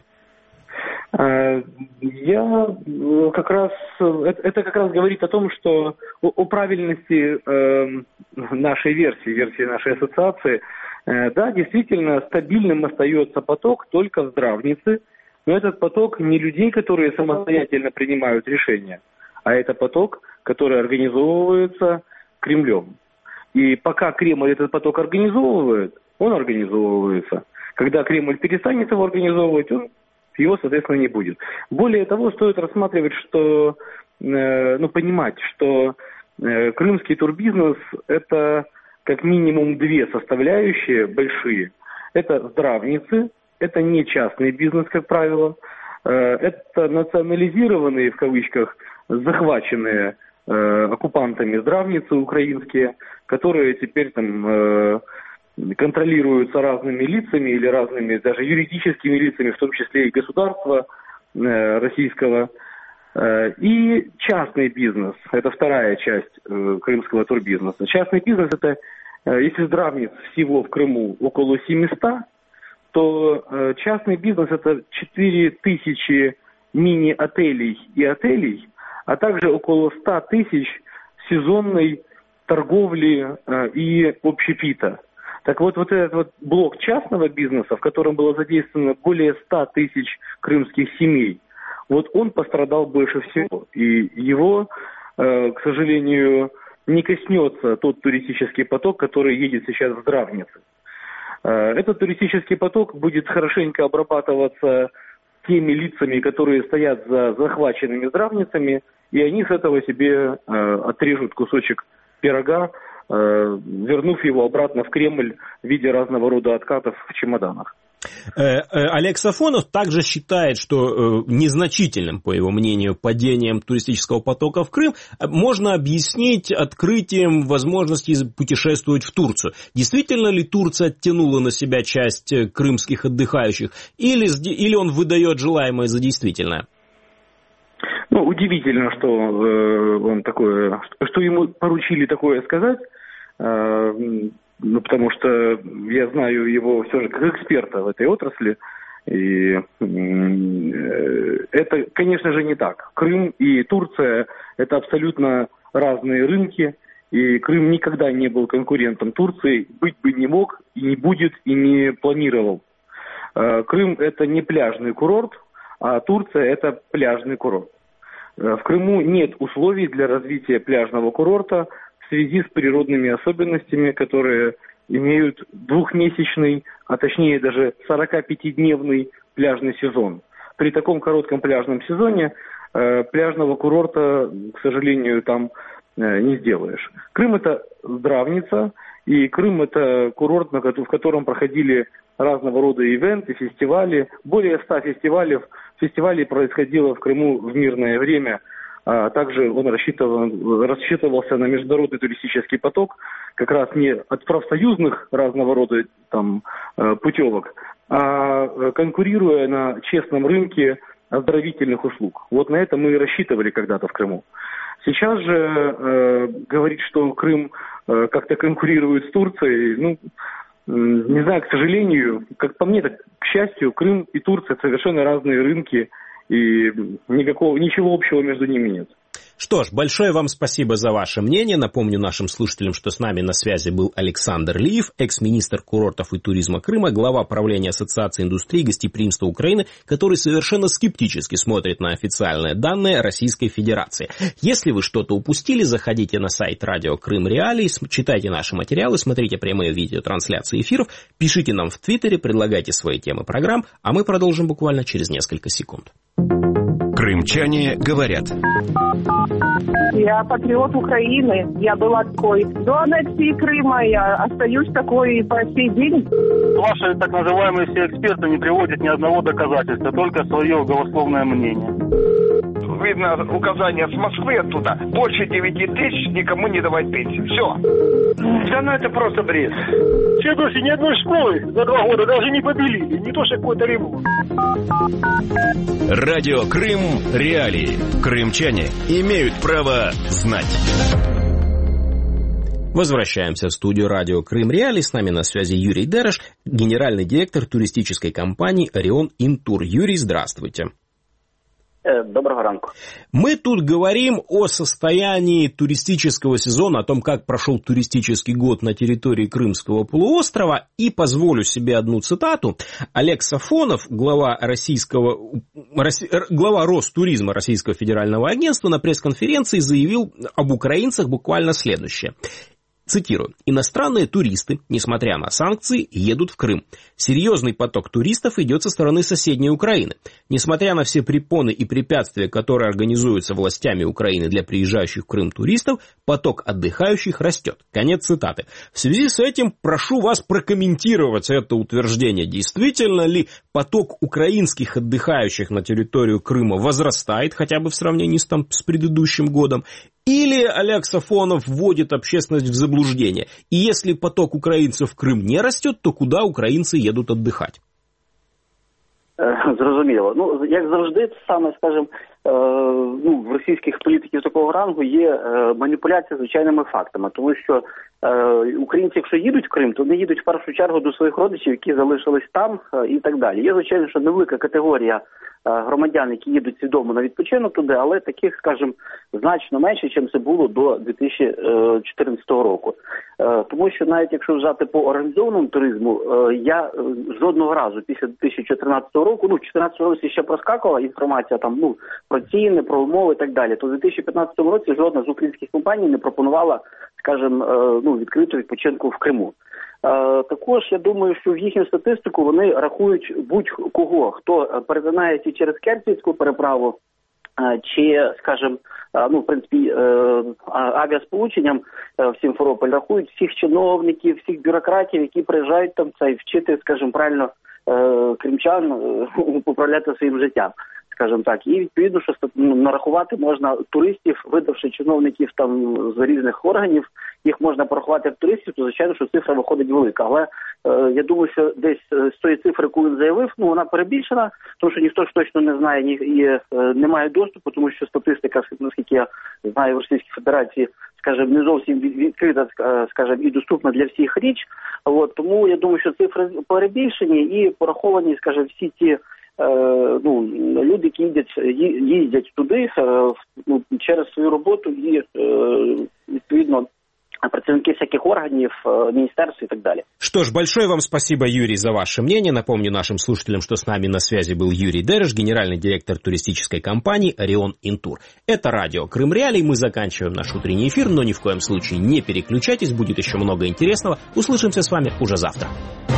Я как раз, это как раз говорит о том, что о правильности нашей версии нашей ассоциации. Да, действительно, стабильным остается поток только в здравнице, но этот поток не людей, которые самостоятельно принимают решения, а это поток, который организовывается Кремлем. И пока Кремль этот поток организовывает, он организовывается. Когда Кремль перестанет его организовывать, его, соответственно, не будет. Более того, стоит рассматривать, что, понимать, что крымский турбизнес – это как минимум две составляющие большие. Это здравницы, это не частный бизнес, как правило, это национализированные, в кавычках, захваченные оккупантами здравницы украинские, которые теперь там контролируются разными лицами или разными даже юридическими лицами, в том числе и государства российского. И частный бизнес, это вторая часть крымского турбизнеса. Частный бизнес, это, если здравниц всего в Крыму около 700, то частный бизнес это 4000 мини-отелей и отелей, а также около 100 тысяч сезонной торговли и общепита. Так вот, вот этот вот блок частного бизнеса, в котором было задействовано более 100 тысяч крымских семей, вот он пострадал больше всего. И его, к сожалению, не коснется тот туристический поток, который едет сейчас в здравницы. Этот туристический поток будет хорошенько обрабатываться теми лицами, которые стоят за захваченными здравницами, и они с этого себе отрежут кусочек пирога, вернув его обратно в Кремль в виде разного рода откатов в чемоданах. Олег Сафонов также считает, что незначительным, по его мнению, падением туристического потока в Крым можно объяснить открытием возможности путешествовать в Турцию. Действительно ли Турция оттянула на себя часть крымских отдыхающих, или он выдает желаемое за действительное? Ну, удивительно, что он такое, что ему поручили такое сказать, потому что я знаю его все же как эксперта в этой отрасли, и это, конечно же, не так. Крым и Турция – это абсолютно разные рынки, и Крым никогда не был конкурентом Турции, быть бы не мог, и не будет, и не планировал. Крым – это не пляжный курорт, а Турция – это пляжный курорт. В Крыму нет условий для развития пляжного курорта в связи с природными особенностями, которые имеют двухмесячный, а точнее даже 45-дневный пляжный сезон. При таком коротком пляжном сезоне пляжного курорта, к сожалению, там не сделаешь. Крым – это здравница, и Крым – это курорт, в котором проходили разного рода ивенты, фестивали. Более 100 фестивалей происходило в Крыму в мирное время. Также он рассчитывался на международный туристический поток, как раз не от профсоюзных разного рода путевок, а конкурируя на честном рынке оздоровительных услуг. Вот на это мы и рассчитывали когда-то в Крыму. Сейчас же говорить, что Крым как-то конкурирует с Турцией, не знаю, к сожалению, как по мне, так к счастью, Крым и Турция совершенно разные рынки, и ничего общего между ними нет. Что ж, большое вам спасибо за ваше мнение. Напомню нашим слушателям, что с нами на связи был Александр Лиев, экс-министр курортов и туризма Крыма, глава правления Ассоциации индустрии гостеприимства Украины, который совершенно скептически смотрит на официальные данные Российской Федерации. Если вы что-то упустили, заходите на сайт Радио Крым Реалии, читайте наши материалы, смотрите прямые видеотрансляции эфиров, пишите нам в Твиттере, предлагайте свои темы программ, а мы продолжим буквально через несколько секунд. Крымчане говорят. Я патриот Украины. Я была такой до аннексии Крыма. Я остаюсь такой по сей день. Ваши так называемые все эксперты не приводят ни одного доказательства, только свое голословное мнение. Видно указание с Москвы оттуда. Больше 9 тысяч никому не давать пенсии. Все. Да это просто бред. Все дочи ни одной школы за 2 года даже не побелили. Не то, что какой-то ремонт. Радио Крым Реалии. Крымчане имеют право знать. Возвращаемся в студию Радио Крым Реалии. С нами на связи Юрий Дереш, генеральный директор туристической компании «Орион Интур». Юрий, здравствуйте. Доброго ранку. Мы тут говорим о состоянии туристического сезона, о том, как прошел туристический год на территории Крымского полуострова. И позволю себе одну цитату. Олег Сафонов, глава Ростуризма Российского федерального агентства, на пресс-конференции заявил об украинцах буквально следующее. Цитирую. «Иностранные туристы, несмотря на санкции, едут в Крым. Серьезный поток туристов идет со стороны соседней Украины. Несмотря на все препоны и препятствия, которые организуются властями Украины для приезжающих в Крым туристов, поток отдыхающих растет». Конец цитаты. В связи с этим прошу вас прокомментировать это утверждение. Действительно ли поток украинских отдыхающих на территорию Крыма возрастает, хотя бы в сравнении с предыдущим годом? Или Олег Сафонов вводит общественность в заблуждение? И если поток украинцев в Крым не растет, то куда українці їдуть віддихати? Зрозуміло. Як завжди, саме, скажімо, в російських політиків такого рангу є маніпуляція звичайними фактами. Тому що українці, якщо їдуть в Крим, то вони їдуть в першу чергу до своїх родичів, які залишились там і так далі. Є, звичайно, що невелика категорія громадян, які їдуть свідомо на відпочинок туди, але таких, скажімо, значно менше, ніж це було до 2014 року. Тому що навіть якщо взяти по організованому туризму, я жодного разу після 2014 року, в 2014 році ще проскакувала інформація там, про ціни, про умови і так далі, то в 2015 році жодна з українських компаній не пропонувала, скажімо, відкриту відпочинку в Криму. Також я думаю, що в їхню статистику вони рахують будь-кого, хто перетинає через Керченську переправу, чи, скажімо, в принципі, авіасполученням в Сімферополь рахують всіх чиновників, всіх бюрократів, які приїжджають там вчити, скажімо, правильно кримчан управляти своїм життям. Скажімо так, і відповідно, що нарахувати можна туристів, видавши чиновників там з різних органів, їх можна порахувати як туристів, то звичайно, що цифра виходить велика. Але я думаю, що десь з тої цифри, яку він заявив, вона перебільшена, тому що ніхто ж точно не знає і не має доступу, тому що статистика, наскільки я знаю, в Російській Федерації, скажімо, не зовсім відкрита, скажімо, і доступна для всіх річ. Тому я думаю, що цифри перебільшені і пораховані, скажімо, всі ті люди, які їздять туди через свою роботу і, відповідно, працівники всяких органів, министерств и так далее. Что ж, большое вам спасибо, Юрий, за ваше мнение. Напомню нашим слушателям, что с нами на связи был Юрий Дереш, генеральный директор туристической компании «Орион Интур». Это радио Крым Реалии. Мы заканчиваем наш утренний эфир, но ни в коем случае не переключайтесь, будет еще много интересного. Услышимся с вами уже завтра.